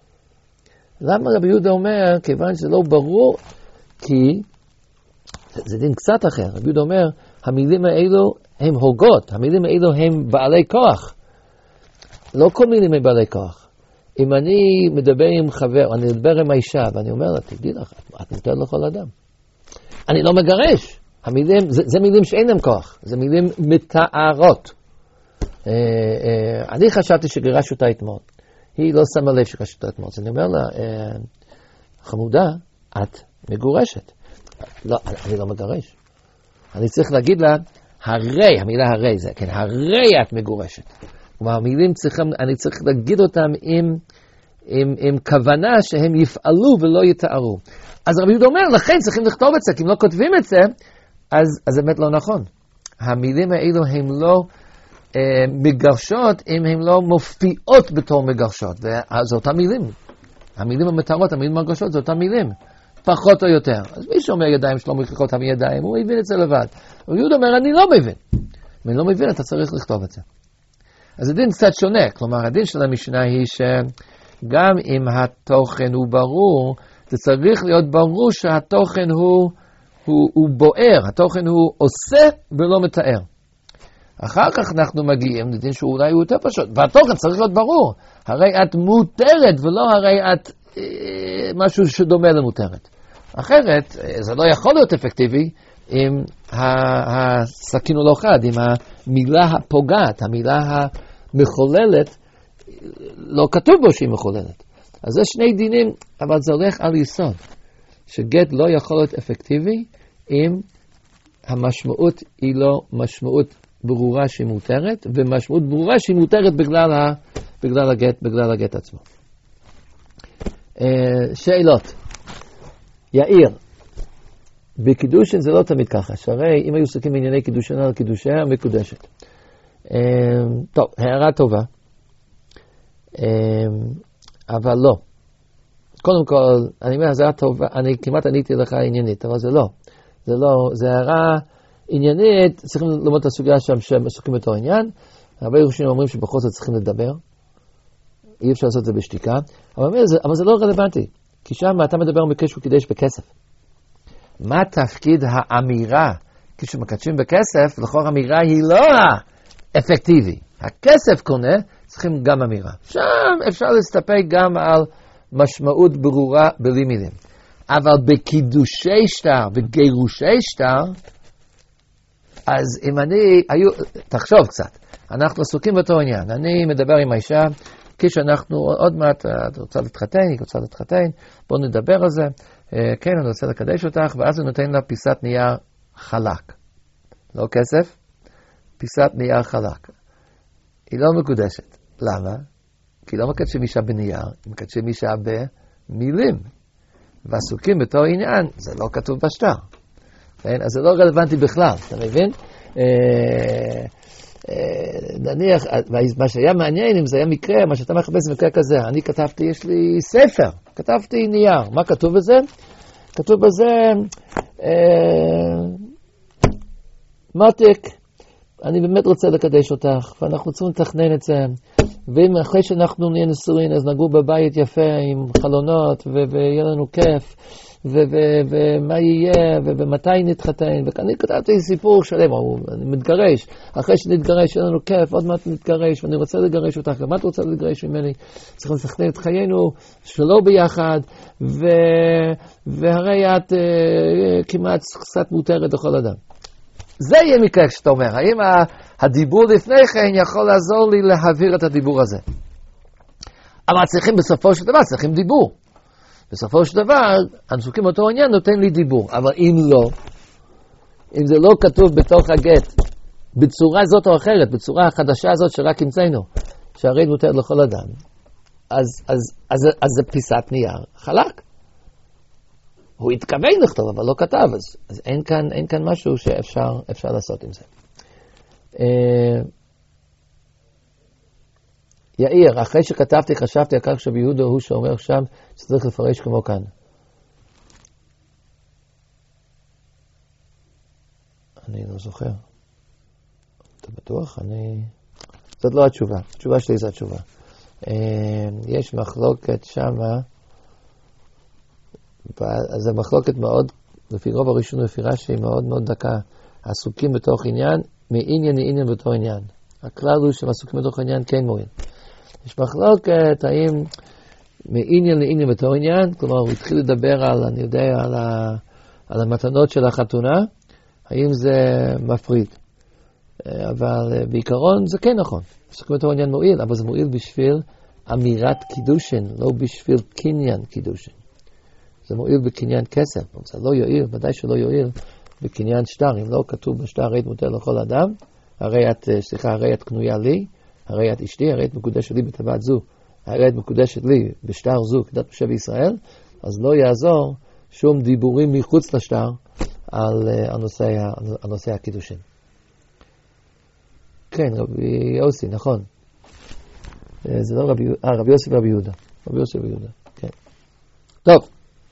למה רבי יהודה אומר, כיוון שזה לא ברור, כי זה דין קצת אחר. רבי יהודה אומר, המילים האלו הם הוגות, המילים האלו הם בעלי כוח. לא כל מילים הם בעלי כוח. אם אני מדבר עם חבר, אני מדבר עם האישה, ואני אומר לה, תדעי לך, את נותנת לכל אדם. אני לא מגרש. המילים, זה, זה מילים שאין להם כוח. זה מילים מתארות. אה, אה, אני חשבתי שגירש אותה אתמול. היא לא שמה לב שגירש אותה אתמול. אז אני אומר לה, אה, חמודה, את מגורשת. לא, אני לא מגרש. אני צריך להגיד לה, הרי, המילה הרי זה, כן, הרי את מגורשת. כלומר, המילים צריכים, אני צריך להגיד אותם עם, עם, עם כוונה שהם יפעלו ולא יתארו. אז רבי יהודה אומר, לכן צריכים לכתוב את זה, כי אם לא כותבים את זה, אז, אז זה באמת לא נכון. המילים האלו הן לא אה, מגרשות, אם הן לא מופיעות בתור מגרשות. זה אותם מילים. המילים המתארות, המילים המגרשות, זה אותם מילים. פחות או יותר. אז מי שאומר ידיים שלא מוכיחות אותם ידיים, הוא הבין את זה לבד. רבי יהודה אומר, אני לא מבין. אם אני לא מבין, אתה צריך לכתוב את זה. אז הדין קצת שונה. כלומר, הדין של המשנה היא שגם אם התוכן הוא ברור, זה צריך להיות ברור שהתוכן הוא, הוא, הוא בוער. התוכן הוא עושה ולא מתאר. אחר כך אנחנו מגיעים לדין שאולי הוא יותר פשוט. והתוכן צריך להיות ברור. הרי את מותרת ולא הרי את אה, משהו שדומה למותרת. אחרת, זה לא יכול להיות אפקטיבי אם הסכין הוא לא חד, אם המילה הפוגעת, המילה המחוללת, לא כתוב בו שהיא מחוללת. אז זה שני דינים, אבל זה הולך על יסוד, שגט לא יכול להיות אפקטיבי אם המשמעות היא לא משמעות ברורה שהיא מותרת, ומשמעות ברורה שהיא מותרת בגלל, ה, בגלל הגט, בגלל הגט עצמו. שאלות. יאיר, בקידושין זה לא תמיד ככה, שהרי אם היו עוסקים בענייני קידושין על קידושיה המקודשת. טוב, הערה טובה, אבל לא. קודם כל, אני אומר, הערה טובה, אני כמעט עניתי לך עניינית, אבל זה לא. זה לא, זה הערה עניינית, צריכים ללמוד את הסוגיה שם שהם עסוקים באותו עניין. הרבה ראשונים אומרים שבכל זאת צריכים לדבר, אי אפשר לעשות את זה בשתיקה, אבל, אבל זה לא רלוונטי. כי שם אתה מדבר על מקדש וקידש בכסף. מה תפקיד האמירה? כשמקדשים בכסף, לכאורה אמירה היא לא האפקטיבי. הכסף קונה, צריכים גם אמירה. שם אפשר להסתפק גם על משמעות ברורה בלי מילים. אבל בקידושי שטר, בגירושי שטר, אז אם אני, היו, תחשוב קצת, אנחנו עסוקים באותו עניין. אני מדבר עם האישה, כשאנחנו עוד מעט, את רוצה להתחתן, היא רוצה להתחתן, בואו נדבר על זה, כן, אני רוצה לקדש אותך, ואז הוא נותן לה פיסת נייר חלק. לא כסף, פיסת נייר חלק. היא לא מקודשת. למה? כי לא מקדשים אישה בנייר, היא מקדשים אישה במילים. ועסוקים בתור עניין, זה לא כתוב בשטר. כן? אז זה לא רלוונטי בכלל, אתה מבין? נניח, מה שהיה מעניין אם זה היה מקרה, מה שאתה מחפש מקרה כזה, אני כתבתי, יש לי ספר, כתבתי נייר, מה כתוב בזה? כתוב בזה, מתק, אני באמת רוצה לקדש אותך, ואנחנו רוצים לתכנן את זה, ואם אחרי שאנחנו נהיה נשואים, אז נגור בבית יפה עם חלונות, ויהיה לנו כיף, ומה יהיה, ומתי נתחתן, ואני כתבתי סיפור שלם, אני מתגרש, אחרי שנתגרש, יהיה לנו כיף, עוד מעט נתגרש, ואני רוצה לגרש אותך, גם את רוצה לגרש ממני, צריכים לתכנן את חיינו, שלא ביחד, והרי את כמעט קצת מותרת לכל אדם. זה יהיה מקרה שאתה אומר, האם הדיבור לפני כן יכול לעזור לי להעביר את הדיבור הזה? אבל צריכים בסופו של דבר, צריכים דיבור. בסופו של דבר, הנפוקים אותו עניין נותן לי דיבור. אבל אם לא, אם זה לא כתוב בתוך הגט, בצורה זאת או אחרת, בצורה החדשה הזאת שרק המצאנו, שהרי מותר לכל אדם, אז, אז, אז, אז זה פיסת נייר חלק. הוא התכוון לכתוב, אבל לא כתב, אז, אז אין כאן, אין כאן משהו שאפשר, אפשר לעשות עם זה. אה, יאיר, אחרי שכתבתי, חשבתי על כך שביהודה הוא שאומר שם, שצריך לפרש כמו כאן. אני לא זוכר. אתה בטוח? אני... זאת לא התשובה. התשובה שלי זה התשובה. אה, יש מחלוקת שמה, אז המחלוקת מאוד, לפי רוב הראשון לפי רש"י, מאוד מאוד דקה. עסוקים בתוך עניין, מעניין לעניין בתוך עניין. הכלל הוא שהם עסוקים בתוך עניין כן מועיל. יש מחלוקת, האם מעניין לעניין בתוך עניין, כלומר הוא התחיל לדבר על, אני יודע, על, ה, על המתנות של החתונה, האם זה מפריד. אבל בעיקרון זה כן נכון. עסוקים בתוך עניין מועיל, אבל זה מועיל בשביל אמירת קידושין, לא בשביל קניין קידושין. זה מועיל בקניין כסף, זה לא יועיל, ודאי שלא יועיל בקניין שטר, אם לא כתוב בשטר הרי את מותר לכל אדם, הרי את, סליחה, הרי את קנויה לי, הרי את אשתי, הרי את מקודשת לי בטבעת זו, הרי את מקודשת לי בשטר זו, כדת משה בישראל, אז לא יעזור שום דיבורים מחוץ לשטר על, על, נושא, על נושא הקידושים. כן, רבי יוסי, נכון. זה לא רבי, אה, רבי יוסי ורבי יהודה. רבי יוסי ורבי יהודה, כן. טוב.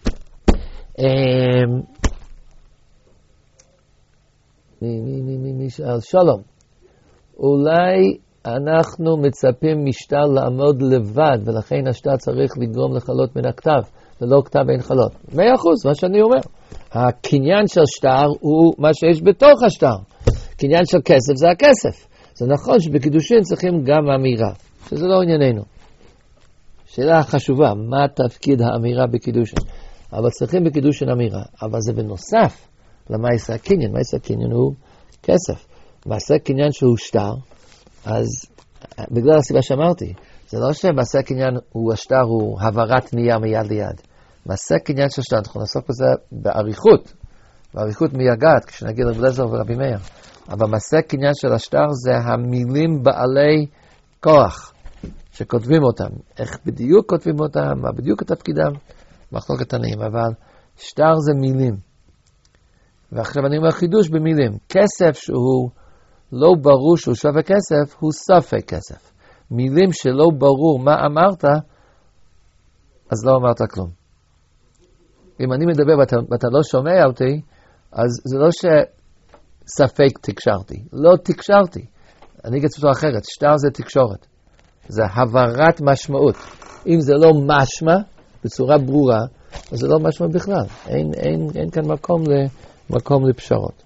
מי, מי, מי, מי, מי שאל? שלום. אולי אנחנו מצפים משטר לעמוד לבד, ולכן השטר צריך לגרום לחלות מן הכתב, ולא כתב אין חלות. מאה אחוז, מה שאני אומר. הקניין של שטר הוא מה שיש בתוך השטר. קניין של כסף זה הכסף. זה נכון שבקידושין צריכים גם אמירה, שזה לא ענייננו. שאלה חשובה, מה תפקיד האמירה בקידושין? אבל צריכים בקידושין אמירה, אבל זה בנוסף למעשה הקניין. מעשה הקניין הוא כסף. מעשה הקניין שהוא שטר, אז בגלל הסיבה שאמרתי, זה לא שמעשה הקניין הוא השטר, הוא העברת נייר מיד ליד. מעשה הקניין של שטר, אנחנו נעסוק בזה בעריכות, בעריכות מייגעת, כשנגיד רבי אליעזר ורבי מאיר. אבל מעשה הקניין של השטר זה המילים בעלי כוח, שכותבים אותם. איך בדיוק כותבים אותם, מה בדיוק התפקידם, מחלוקת תנאים, אבל שטר זה מילים. ועכשיו אני אומר חידוש במילים. כסף שהוא לא ברור שהוא שווה כסף, הוא ספק כסף. מילים שלא ברור מה אמרת, אז לא אמרת כלום. אם אני מדבר ואתה, ואתה לא שומע אותי, אז זה לא שספק תקשרתי. לא תקשרתי. אני אגיד צורה אחרת. שטר זה תקשורת. זה הברת משמעות. אם זה לא משמע, בצורה ברורה, אז זה לא משמע בכלל. אין, אין, אין כאן מקום, מקום לפשרות.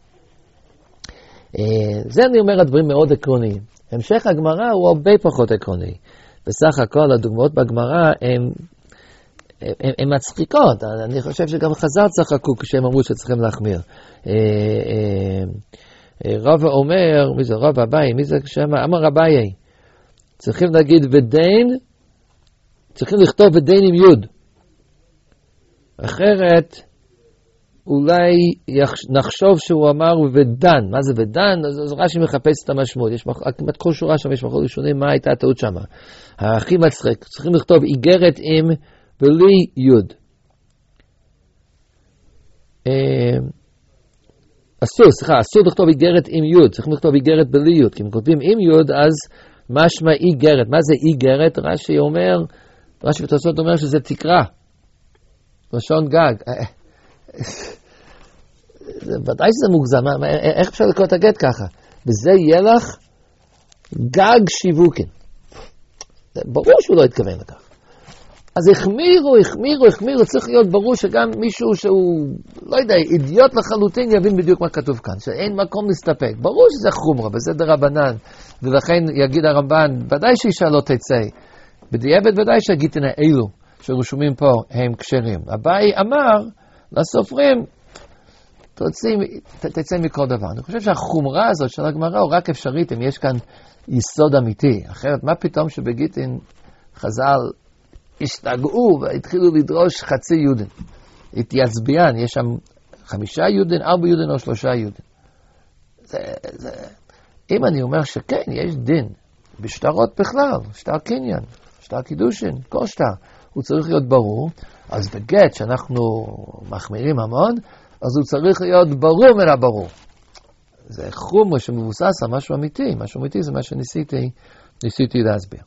זה אני אומר הדברים מאוד עקרוניים. המשך הגמרא הוא הרבה פחות עקרוני. בסך הכל הדוגמאות בגמרא הן, הן, הן מצחיקות. אני חושב שגם חז"ל צחקו כשהם אמרו שצריכים להחמיר. רבא אומר, מי זה רבא אביי? מי זה שם? אמר אביי. צריכים להגיד ודין, צריכים לכתוב ודין עם יוד. אחרת, אולי נחשוב שהוא אמר ודן. מה זה ודן? אז רש"י מחפש את המשמעות. יש כמעט כל שורה שם, יש מחלוקות ראשונים, מה הייתה הטעות שם? הכי מצחיק, צריכים לכתוב איגרת עם בלי יוד. אסור, סליחה, אסור לכתוב איגרת עם יוד, צריכים לכתוב איגרת בלי יוד, כי אם כותבים עם יוד, אז משמע איגרת. מה זה איגרת? רש"י אומר, רש"י ותוספות אומר שזה תקרה, לשון גג. ודאי שזה מוגזם, איך אפשר לקרוא את הגט ככה? וזה יהיה לך גג שיווקין. ברור שהוא לא התכוון לכך. אז החמירו, החמירו, החמירו, צריך להיות ברור שגם מישהו שהוא, לא יודע, אידיוט לחלוטין יבין בדיוק מה כתוב כאן, שאין מקום להסתפק. ברור שזה חומרה, וזה דרבנן, ולכן יגיד הרמב"ן, ודאי שאישה לא תצא. בדיעבד ודאי שהגיטין האלו שרשומים פה הם כשרים. אביי אמר לסופרים, תוציא, ת, תצא מכל דבר. אני חושב שהחומרה הזאת של הגמרא הוא רק אפשרית אם יש כאן יסוד אמיתי. אחרת, מה פתאום שבגיטין חז"ל השתגעו והתחילו לדרוש חצי יודן. התייצביין, יש שם חמישה יודן, ארבע יודן או שלושה יודן. זה, זה... אם אני אומר שכן, יש דין בשטרות בכלל, שטר קניין, שטר קידושין, כל שטר, הוא צריך להיות ברור, אז בגט שאנחנו מחמירים המון, אז הוא צריך להיות ברור מן הברור. זה חומר שמבוסס על משהו אמיתי, משהו אמיתי זה מה שניסיתי, ניסיתי להסביר.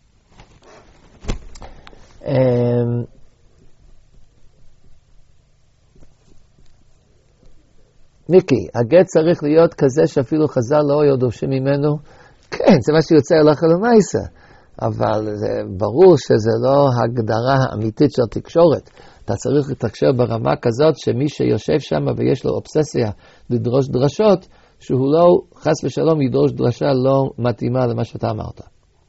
מיקי, הגט צריך להיות כזה שאפילו חז"ל לא היו דורשים ממנו, כן, זה מה שיוצא הלכה למעשה, אבל זה ברור שזה לא הגדרה האמיתית של תקשורת. אתה צריך לתקשר ברמה כזאת שמי שיושב שם ויש לו אובססיה לדרוש דרשות, שהוא לא, חס ושלום, ידרוש דרשה לא מתאימה למה שאתה אמרת.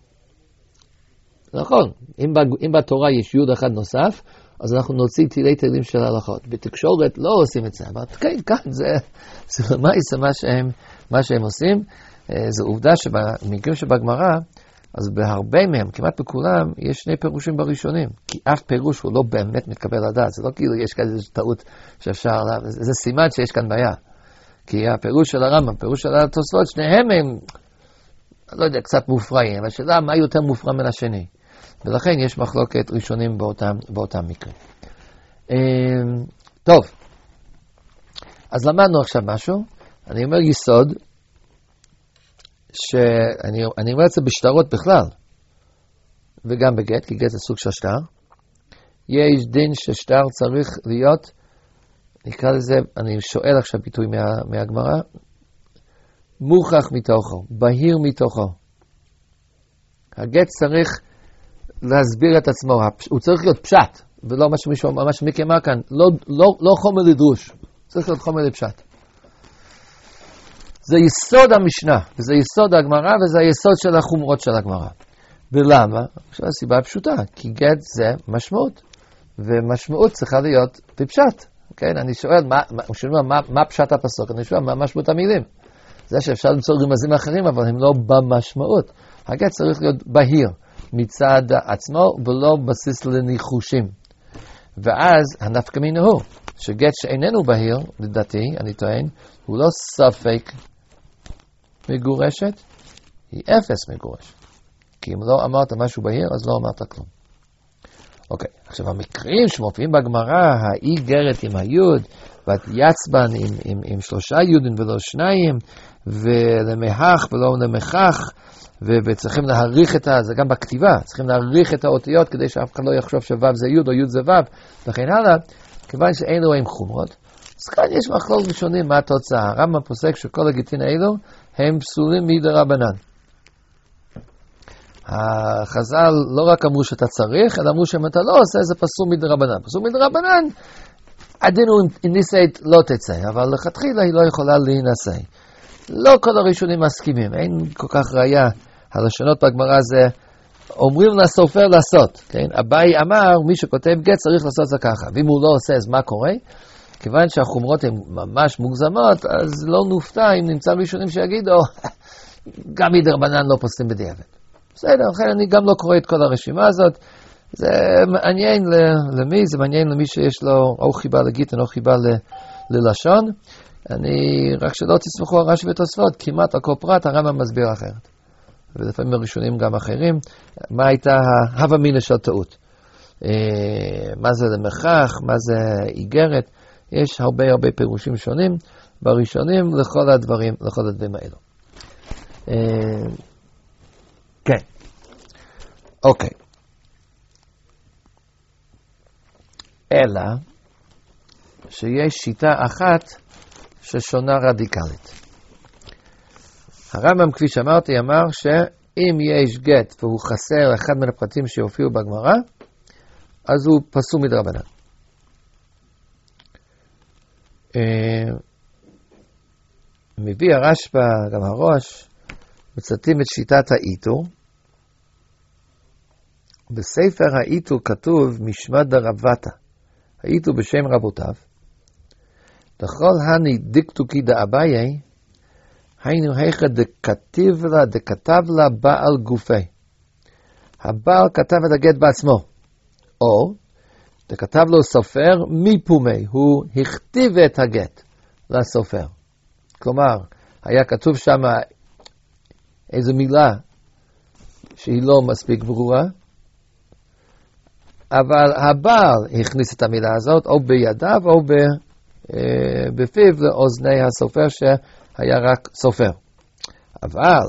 נכון, אם, אם בתורה יש יוד אחד נוסף, אז אנחנו נוציא תילי תילים של הלכות. בתקשורת לא עושים את זה, אבל כן, כאן זה, זה למעשה מה שהם, מה שהם עושים. זו עובדה שבמקרים שבגמרא, אז בהרבה מהם, כמעט בכולם, יש שני פירושים בראשונים. כי אף פירוש הוא לא באמת מתקבל לדעת. זה לא כאילו יש כאן איזו טעות שאפשר, זה, זה סימן שיש כאן בעיה. כי הפירוש של הרמב"ם, הפירוש של התוספות, שניהם הם, לא יודע, קצת מופרעים. אבל השאלה, מה יותר מופרע מן השני? ולכן יש מחלוקת ראשונים באותם, באותם מקרים. טוב, אז למדנו עכשיו משהו. אני אומר יסוד, שאני אני אומר את זה בשטרות בכלל, וגם בגט, כי גט זה סוג של שטר. יש דין ששטר צריך להיות, נקרא לזה, אני שואל עכשיו ביטוי מה, מהגמרא, מוכח מתוכו, בהיר מתוכו. הגט צריך להסביר את עצמו, הוא צריך להיות פשט, ולא מה שמישהו, מה שמיקי אמר כאן, לא, לא, לא חומר לדרוש, צריך להיות חומר לפשט. זה יסוד המשנה, וזה יסוד הגמרא, וזה היסוד של החומרות של הגמרא. ולמה? עכשיו הסיבה הפשוטה, כי גט זה משמעות, ומשמעות צריכה להיות בפשט. כן? אני שואל, מה, מה, מה, מה פשט הפסוק? אני שואל, מה משמעות המילים? זה שאפשר למצוא רמזים אחרים, אבל הם לא במשמעות. הגט צריך להיות בהיר מצד עצמו, ולא בסיס לניחושים. ואז הנפקא מינה הוא, שגט שאיננו בהיר, לדעתי, אני טוען, הוא לא ספק מגורשת, היא אפס מגורשת. כי אם לא אמרת משהו בהיר, אז לא אמרת כלום. אוקיי, עכשיו המקרים שמופיעים בגמרא, האי גרת עם היוד, ואת יצבן עם, עם, עם שלושה יודים ולא שניים, ולמהך ולא למכך, וצריכים להעריך את זה, גם בכתיבה, צריכים להעריך את האותיות, כדי שאף אחד לא יחשוב שוו זה יוד או יוד זה וו, וכן הלאה, כיוון שאין לו עם חומרות. אז כאן יש מחלוקת ראשונים מה התוצאה. הרמב"ם פוסק שכל הגיטין האלו הם פסולים מדרבנן. החז"ל לא רק אמרו שאתה צריך, אלא אמרו שאם אתה לא עושה, זה פסול מדרבנן. פסול מדרבנן, הדין הוא אם ניסית לא תצא, אבל לכתחילה היא לא יכולה להינשא. לא כל הראשונים מסכימים, אין כל כך ראיה. הלשונות בגמרא זה, אומרים לסופר לעשות. כן? אביי אמר, מי שכותב גט צריך לעשות זה ככה. ואם הוא לא עושה, אז מה קורה? כיוון שהחומרות הן ממש מוגזמות, אז לא נופתע אם נמצא ראשונים שיגידו, גם מדרבנן לא פוסלים בדיעבד. בסדר, לכן אני גם לא קורא את כל הרשימה הזאת. זה מעניין למי, זה מעניין למי שיש לו או חיבה לגיטין או חיבה ללשון. אני, רק שלא תסמכו על רש"י ותוספות, כמעט על כל פרט הרמב"ם מסביר אחרת. ולפעמים הראשונים גם אחרים, מה הייתה ההווה מינא של טעות. מה זה למכך, מה זה איגרת, יש הרבה הרבה פירושים שונים, בראשונים לכל הדברים, לכל הדברים האלו. כן. אוקיי. אלא שיש שיטה אחת ששונה רדיקלית. הרמב"ם, כפי שאמרתי, אמר שאם יש גט והוא חסר אחד מן הפרטים שהופיעו בגמרא, אז הוא פסול מדרבנן. מביא הרשב"א, גם הראש, מצטטים את שיטת האיתור. בספר האיתור כתוב משמע דרבתא, האיתור בשם רבותיו, דכל הני דקטוקי דאביי, היינו היכא דכתיב לה, דכתב לה בעל גופי. הבעל כתב את הגט בעצמו, או דכתב לו סופר מפומי, הוא הכתיב את הגט לסופר. כלומר, היה כתוב שם איזו מילה שהיא לא מספיק ברורה, אבל הבעל הכניס את המילה הזאת, או בידיו או בפיו לאוזני הסופר שהיה רק סופר. אבל,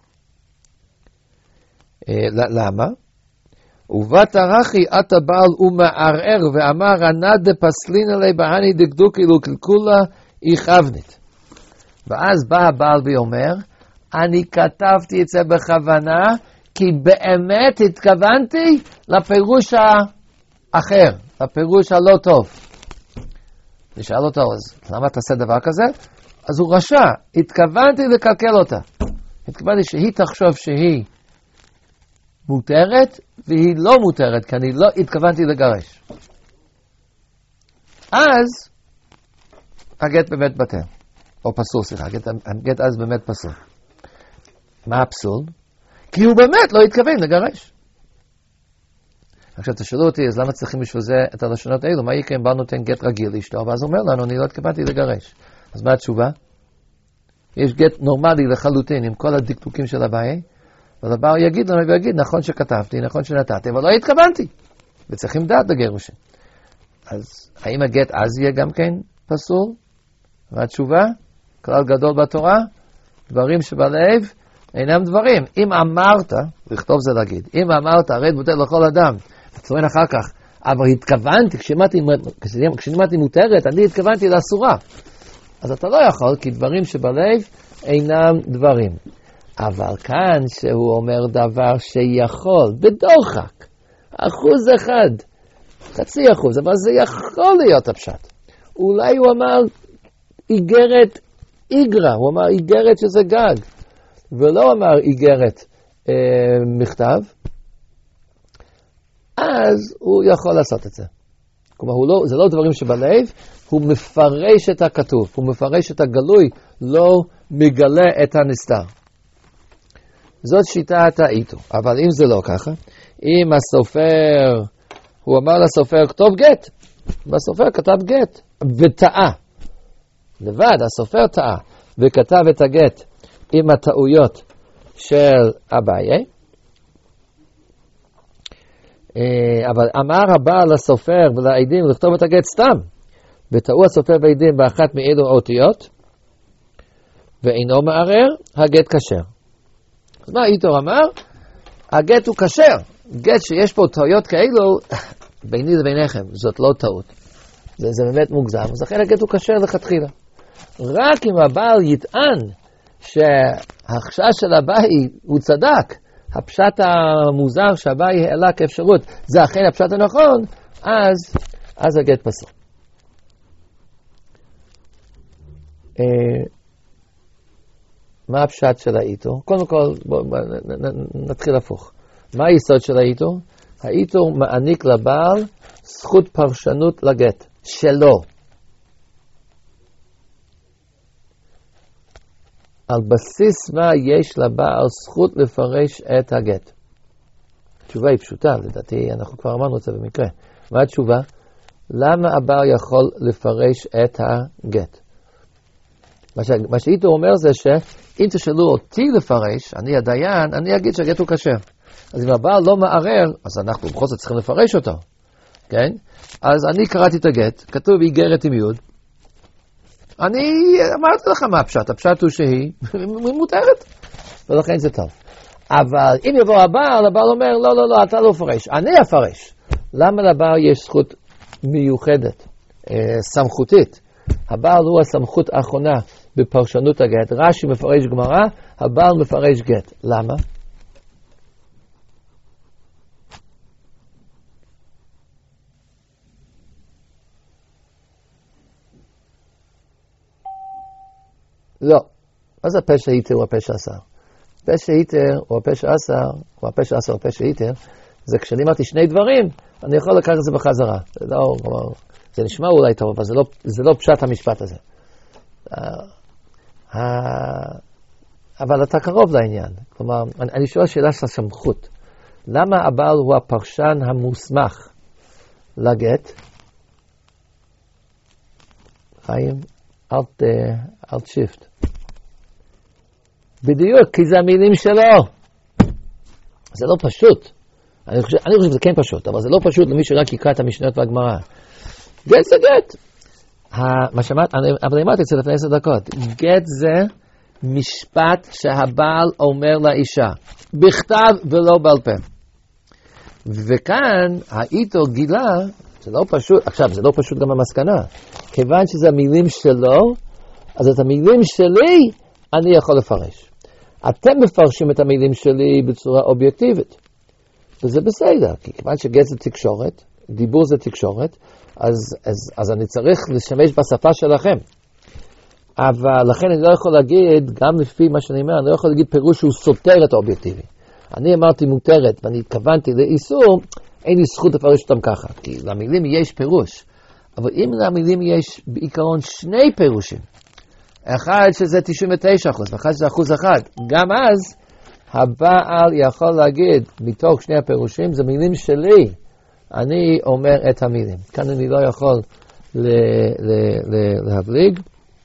למה? ובתרחי את הבעל ומערער ואמר ענה דפסלין עלי בהני דקדוקי לו כלכולה יכבנית. ואז בא הבעל ואומר, אני כתבתי את זה בכוונה, כי באמת התכוונתי לפירוש האחר, לפירוש הלא טוב. נשאל אותו, אז למה תעשה דבר כזה? אז הוא רשע, התכוונתי לקלקל אותה. התכוונתי שהיא תחשוב שהיא מותרת, והיא לא מותרת, כי אני לא התכוונתי לגרש. אז הגט באמת בטל. או פסול, סליחה, הגט, הגט אז באמת פסול. מה הפסול? כי הוא באמת לא התכוון לגרש. עכשיו תשאלו אותי, אז למה צריכים בשביל זה את הלשונות האלו? מה יקרה אם בא נותן גט רגיל לאשתו, ואז אומר לנו, אני לא התכוונתי לגרש. אז מה התשובה? יש גט נורמלי לחלוטין עם כל הדקדוקים של הבעיה, והבעל יגיד לנו ויגיד, נכון שכתבתי, נכון שנתתי, אבל לא התכוונתי. וצריכים דעת לגירושים. אז האם הגט אז יהיה גם כן פסול? והתשובה, כלל גדול בתורה, דברים שבלב אינם דברים. אם אמרת, לכתוב זה להגיד, אם אמרת, הרי מותר לכל אדם, תצורן אחר כך, אבל התכוונתי, כשנאמרתי מותרת, אני התכוונתי לאסורה. אז אתה לא יכול, כי דברים שבלב אינם דברים. אבל כאן שהוא אומר דבר שיכול, בדוחק, אחוז אחד, חצי אחוז, אבל זה יכול להיות הפשט. אולי הוא אמר איגרת איגרה, הוא אמר איגרת שזה גג, ולא אמר איגרת אה, מכתב, אז הוא יכול לעשות את זה. כלומר, לא, זה לא דברים שבלב, הוא מפרש את הכתוב, הוא מפרש את הגלוי, לא מגלה את הנסתר. זאת שיטת האיתור. אבל אם זה לא ככה, אם הסופר, הוא אמר לסופר, כתוב גט, והסופר כתב גט, וטעה. לבד, הסופר טעה, וכתב את הגט עם הטעויות של אביי. אבל אמר הבעל לסופר ולעדים לכתוב את הגט סתם, וטעו הסופר והעדים באחת מאלו האותיות, ואינו מערער, הגט כשר. אז מה איתור אמר? הגט הוא כשר. גט שיש פה טעויות כאלו, ביני לביניכם, זאת לא טעות. זה, זה באמת מוגזם, אז לכן הגט הוא כשר לכתחילה. רק אם הבעל יטען שהחשש של הבעי הוא צדק, הפשט המוזר שהבעי העלה כאפשרות, זה אכן הפשט הנכון, אז, אז הגט פסול. מה הפשט של האיתור? קודם כל, בוא, בוא, נתחיל הפוך. מה היסוד של האיתור? האיתור מעניק לבעל זכות פרשנות לגט, שלו. על בסיס מה יש לבעל זכות לפרש את הגט? התשובה היא פשוטה, לדעתי אנחנו כבר אמרנו את זה במקרה. מה התשובה? למה הבעל יכול לפרש את הגט? מה שאיתור אומר זה שאם תשאלו אותי לפרש, אני הדיין, אני אגיד שהגט הוא כשר. אז אם הבעל לא מערער, אז אנחנו בכל זאת צריכים לפרש אותו. כן? אז אני קראתי את הגט, כתוב איגרת עם יוד, אני אמרתי לך מה הפשט, הפשט הוא שהיא מותרת, ולכן זה טוב. אבל אם יבוא הבעל, הבעל אומר, לא, לא, לא, אתה לא פרש, אני אפרש. למה לבעל יש זכות מיוחדת, סמכותית? הבעל הוא הסמכות האחרונה בפרשנות הגט. רש"י מפרש גמרא, הבעל מפרש גט. למה? לא. מה זה הפשע היתר או הפשע עשר? פשע היתר או הפשע עשר, או הפשע עשר או הפשע היתר, זה כשאני אמרתי שני דברים, אני יכול לקחת את זה בחזרה. זה, לא, זה נשמע אולי טוב, אבל זה לא, זה לא פשט המשפט הזה. אבל אתה קרוב לעניין. כלומר, אני שואל שאלה של הסמכות. למה הבעל הוא הפרשן המוסמך לגט? חיים, אל תשיפט. בדיוק, כי זה המילים שלו. זה לא פשוט. אני חושב, אני חושב שזה כן פשוט, אבל זה לא פשוט למי שרק יקרא את המשנות והגמרא. גט זה גט. מה שמעת, אבל אמרתי את זה לפני עשר דקות. גט זה משפט שהבעל אומר לאישה, בכתב ולא בעל פה. וכאן, האיתו גילה, זה לא פשוט, עכשיו זה לא פשוט גם המסקנה. כיוון שזה המילים שלו, אז את המילים שלי אני יכול לפרש. אתם מפרשים את המילים שלי בצורה אובייקטיבית. וזה בסדר, כי כיוון שגט זה תקשורת, דיבור זה תקשורת, אז, אז, אז אני צריך לשמש בשפה שלכם. אבל לכן אני לא יכול להגיד, גם לפי מה שאני אומר, אני לא יכול להגיד פירוש שהוא סותר את האובייקטיבי. אני אמרתי מותרת, ואני התכוונתי לאיסור, אין לי זכות לפרש אותם ככה, כי למילים יש פירוש. אבל אם למילים יש בעיקרון שני פירושים, אחד שזה תשעים ותשע אחוז, ואחד שזה אחוז אחד, גם אז הבעל יכול להגיד, מתוך שני הפירושים, זה מילים שלי, אני אומר את המילים. כאן אני לא יכול ל- ל- ל- להבליג.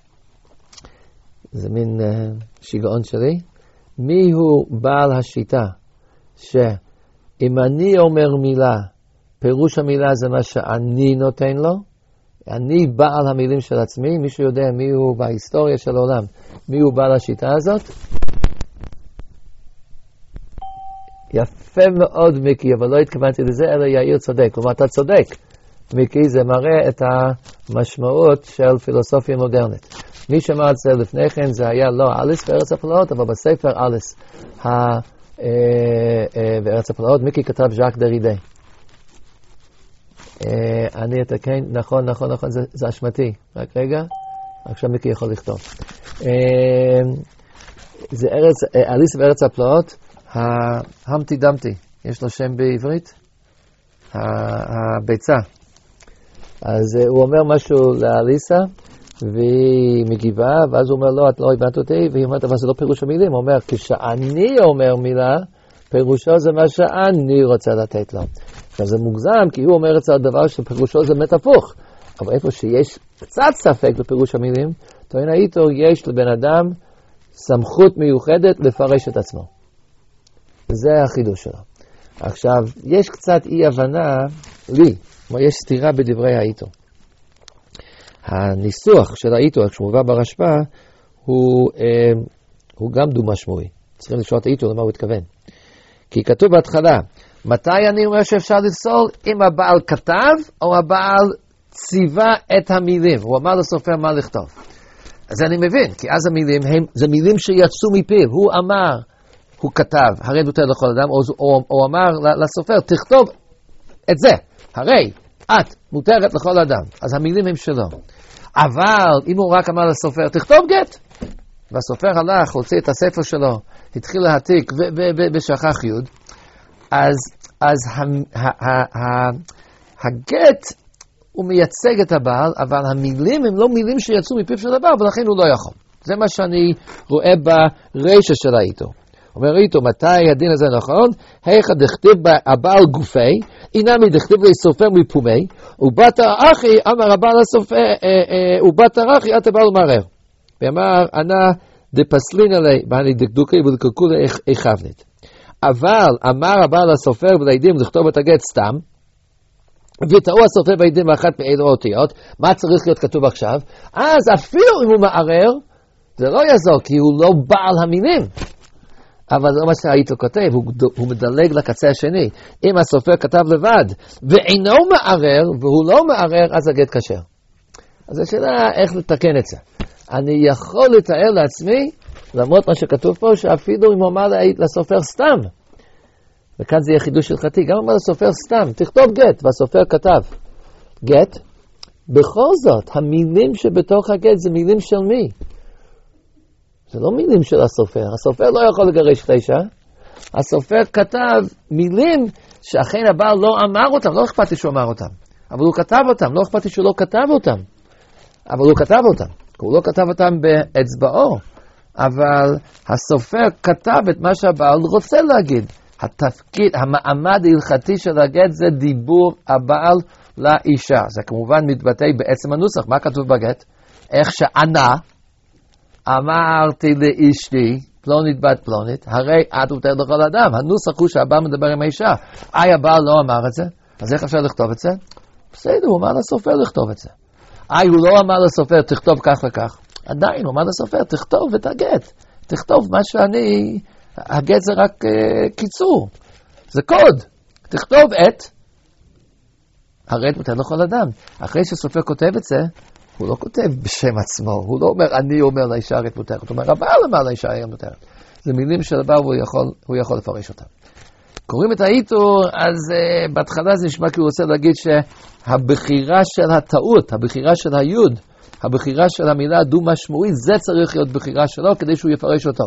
זה מין uh, שיגעון שלי. מי הוא בעל השיטה? שאם אני אומר מילה, פירוש המילה זה מה שאני נותן לו, אני בעל המילים של עצמי, מישהו יודע מי הוא בהיסטוריה של העולם, מי הוא בעל השיטה הזאת? יפה מאוד מיקי, אבל לא התכוונתי לזה, אלא יאיר צודק. כלומר, אתה צודק, מיקי, זה מראה את המשמעות של פילוסופיה מודרנית. מי שמע את זה לפני כן, זה היה לא אליס בארץ הפלאות, אבל בספר אליס בארץ הפלאות, מיקי כתב ז'אק דרידה. אני אתקן, נכון, נכון, נכון, זה, זה אשמתי. רק רגע, עכשיו מיקי יכול לכתוב. זה ארץ, אליס בארץ הפלאות, ההמתי דמתי, יש לו שם בעברית? הביצה. אז הוא אומר משהו לאליסה, והיא מגיבה, ואז הוא אומר, לא, את לא הבנת אותי, והיא אומרת, אבל זה לא פירוש המילים. הוא אומר, כשאני אומר מילה, פירושו זה מה שאני רוצה לתת לו. עכשיו זה מוגזם, כי הוא אומר את זה על דבר שפירושו זה מטפוך. אבל איפה שיש קצת ספק בפירוש המילים, טוען האיתו, יש לבן אדם סמכות מיוחדת לפרש את עצמו. זה החידוש שלו. עכשיו, יש קצת אי הבנה לי, כלומר יש סתירה בדברי האיתו. הניסוח של האיתו, כשמובא ברשב"א, הוא, אה, הוא גם דו-משמעי. צריכים לשאול את האיתו למה הוא התכוון. כי כתוב בהתחלה, מתי אני אומר שאפשר לפסול? אם הבעל כתב או הבעל ציווה את המילים. הוא אמר לסופר מה לכתוב. אז אני מבין, כי אז המילים הם, זה מילים שיצאו מפיו. הוא אמר, הוא כתב, הרי נותר לכל אדם, או, או, או אמר לסופר, תכתוב את זה. הרי את מותרת לכל אדם. אז המילים הם שלו. אבל אם הוא רק אמר לסופר, תכתוב גט. והסופר הלך, הוציא את הספר שלו, התחיל להעתיק בשכח יוד, אז, אז הגט הוא מייצג את הבעל, אבל המילים הם לא מילים שיצאו מפיו של הבעל, ולכן הוא לא יכול. זה מה שאני רואה ברשע של האיתו. אומר איתו, מתי הדין הזה נכון? היכא דכתיב הבעל גופי, אינמי דכתיב לי סופר מפומי, ובת האחי אמר הבעל הסופר, ובת האחי את הבעל מערער. ואמר, אנא דפסלין עלי, ואני דקדוקי ולקלקולי איכבנית. אבל אמר הבעל הסופר ולעדים לכתוב את הגט סתם, ויטעו הסופר בעדים באחת מאלו האותיות, מה צריך להיות כתוב עכשיו? אז אפילו אם הוא מערער, זה לא יעזור, כי הוא לא בעל המילים. אבל זה לא מה שהאיתו כותב, הוא, הוא מדלג לקצה השני. אם הסופר כתב לבד, ואינו מערער, והוא לא מערער, אז הגט כשר. אז השאלה איך לתקן את זה. אני יכול לתאר לעצמי, למרות מה שכתוב פה, שאפילו אם הוא אמר לסופר סתם, וכאן זה יהיה חידוש הלכתי, גם אמר לסופר סתם, תכתוב גט, והסופר כתב גט, בכל זאת, המילים שבתוך הגט זה מילים של מי? זה לא מילים של הסופר, הסופר לא יכול לגרש את האישה, הסופר כתב מילים שאכן הבעל לא אמר אותם, לא אכפת לי שהוא אמר אותם, אבל הוא כתב אותם, לא אכפת לי שהוא לא כתב אותם, אבל הוא כתב אותם, הוא לא כתב אותם באצבעו, אבל הסופר כתב את מה שהבעל רוצה להגיד. התפקיד, המעמד ההלכתי של הגט זה דיבור הבעל לאישה. זה כמובן מתבטא בעצם הנוסח. מה כתוב בגט? איך שענה, אמרתי לאשתי, פלונית בת פלונית, הרי את יותר לכל אדם. הנוסח הוא שהבעל מדבר עם האישה. איי, הבעל לא אמר את זה, אז איך אפשר לכתוב את זה? בסדר, הוא אמר לסופר לכתוב את זה. איי, הוא לא אמר לסופר, תכתוב כך וכך. עדיין, הוא אמר לסופר, תכתוב את הגט. תכתוב מה שאני... הגט זה רק uh, קיצור. זה קוד. תכתוב את... הרי את מותר לכל אדם. אחרי שסופר כותב את זה, הוא לא כותב בשם עצמו. הוא לא אומר, אני אומר לאישה הרי את מותרת. הוא אומר, הבעל אמר לאישה הרי את מותרת. זה מילים של הבעל והוא יכול, הוא יכול לפרש אותם. קוראים את האיתור, אז uh, בהתחלה זה נשמע כי הוא רוצה להגיד שהבחירה של הטעות, הבחירה של היוד, הבחירה של המילה דו-משמעית, זה צריך להיות בחירה שלו כדי שהוא יפרש אותו.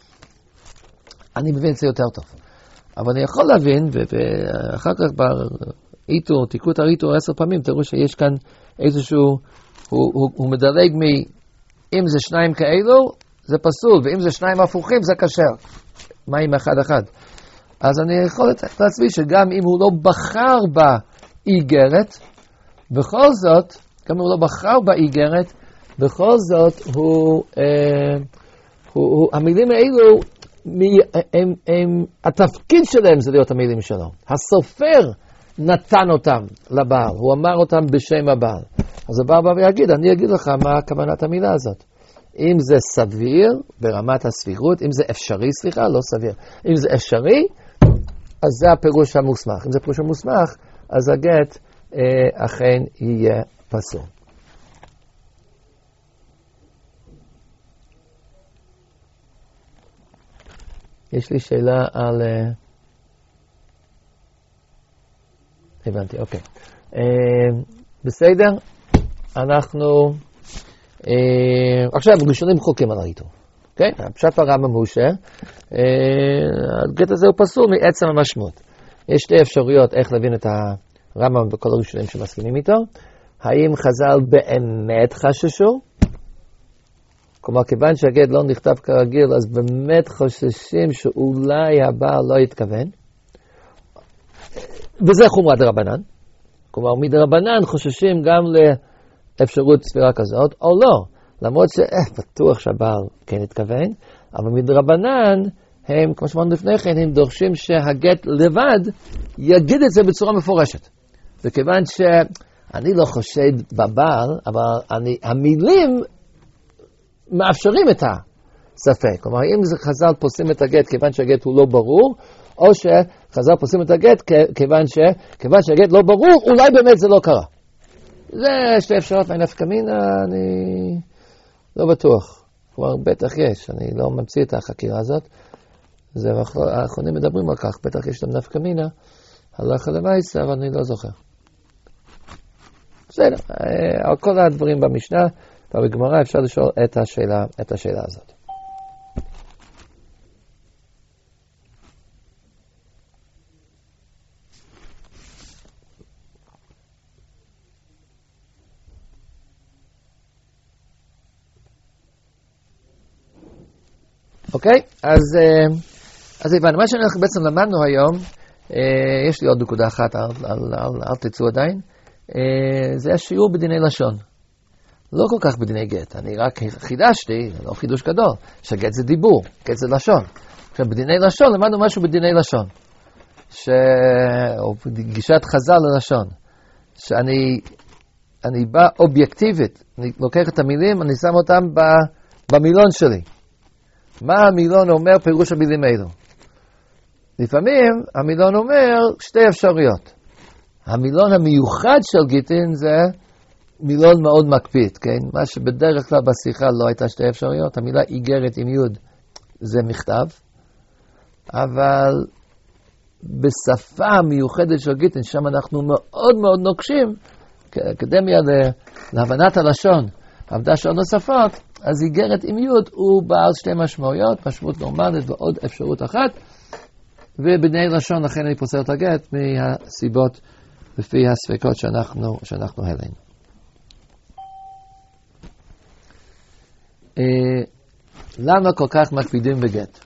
אני מבין את זה יותר טוב. אבל אני יכול להבין, ואחר כך באיתור, תיקחו את האיתור עשר פעמים, תראו שיש כאן איזשהו, הוא, הוא, הוא מדלג מ... אם זה שניים כאלו, זה פסול, ואם זה שניים הפוכים, זה כשר. מה עם אחד אחד? אז אני יכול להצביע שגם אם הוא לא בחר באיגרת, בכל זאת, גם אם הוא לא בחר באיגרת, בכל זאת, הוא, אה, הוא, הוא, המילים האלו, הם, הם, התפקיד שלהם זה להיות המילים שלו. הסופר נתן אותם לבעל, הוא אמר אותם בשם הבעל. אז הבעל בא ויגיד, אני אגיד לך מה כוונת המילה הזאת. אם זה סביר, ברמת הסבירות, אם זה אפשרי, סליחה, לא סביר. אם זה אפשרי, אז זה הפירוש המוסמך. אם זה פירוש המוסמך, אז הגט אה, אכן יהיה פסול. יש לי שאלה על... הבנתי, אוקיי. בסדר, אנחנו... עכשיו, ראשונים חוקים על האיתור. אוקיי? הפשט הרמב"ם הוא שהגט הזה הוא פסול מעצם המשמעות. יש שתי אפשרויות איך להבין את הרמב"ם וכל הראשונים שמסכימים איתו. האם חז"ל באמת חששו? כלומר, כיוון שהגט לא נכתב כרגיל, אז באמת חוששים שאולי הבעל לא יתכוון. וזה חומרת דרבנן. כלומר, מדרבנן חוששים גם לאפשרות ספירה כזאת, או לא. למרות שבטוח שהבעל כן יתכוון, אבל מדרבנן, הם, כמו שאמרנו לפני כן, הם דורשים שהגט לבד יגיד את זה בצורה מפורשת. וכיוון שאני לא חושד בבעל, אבל אני, המילים מאפשרים את הספק. כלומר, אם זה חז"ל פוסלים את הגט כיוון שהגט הוא לא ברור, או שחז"ל פוסלים את הגט כיוון, ש... כיוון שהגט לא ברור, אולי באמת זה לא קרה. זה שתי אפשרות מהנפקא מינה, אני לא בטוח. כלומר, בטח יש, אני לא ממציא את החקירה הזאת. זה האחרונים מדברים על כך, בטח יש להם נפקא מינה, הלכה למעשה, אבל אני לא זוכר. בסדר, על כל הדברים במשנה, ובגמרא אפשר לשאול את השאלה, את השאלה הזאת. אוקיי, אז, אז הבנו, מה שאנחנו בעצם למדנו היום, יש לי עוד נקודה אחת, אל, אל, אל, אל תצאו עדיין, זה השיעור בדיני לשון. לא כל כך בדיני גט, אני רק חידשתי, לא חידוש גדול, שגט זה דיבור, גט זה לשון. עכשיו, בדיני לשון, למדנו משהו בדיני לשון, ש... או גישת חז"ל ללשון, שאני אני בא אובייקטיבית, אני לוקח את המילים, אני שם אותם ב, במילון שלי. מה המילון אומר פירוש המילים האלו? לפעמים המילון אומר שתי אפשרויות. המילון המיוחד של גיטין זה מילון מאוד מקפיד, כן? מה שבדרך כלל בשיחה לא הייתה שתי אפשרויות, המילה איגרת עם יוד זה מכתב, אבל בשפה המיוחדת של גיטין, שם אנחנו מאוד מאוד נוקשים, כאקדמיה להבנת הלשון, עבדה של נוספות, אז איגרת עם יוד הוא בעל שתי משמעויות, משמעות נורמלית ועוד אפשרות אחת, ובני לשון לכן אני פוסל את הגט מהסיבות לפי הספקות שאנחנו, שאנחנו העלינו. אה, למה כל כך מקפידים בגט?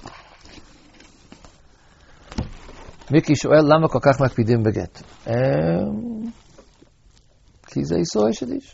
מיקי שואל למה כל כך מקפידים בגט. אה, כי זה איסור אשת איש.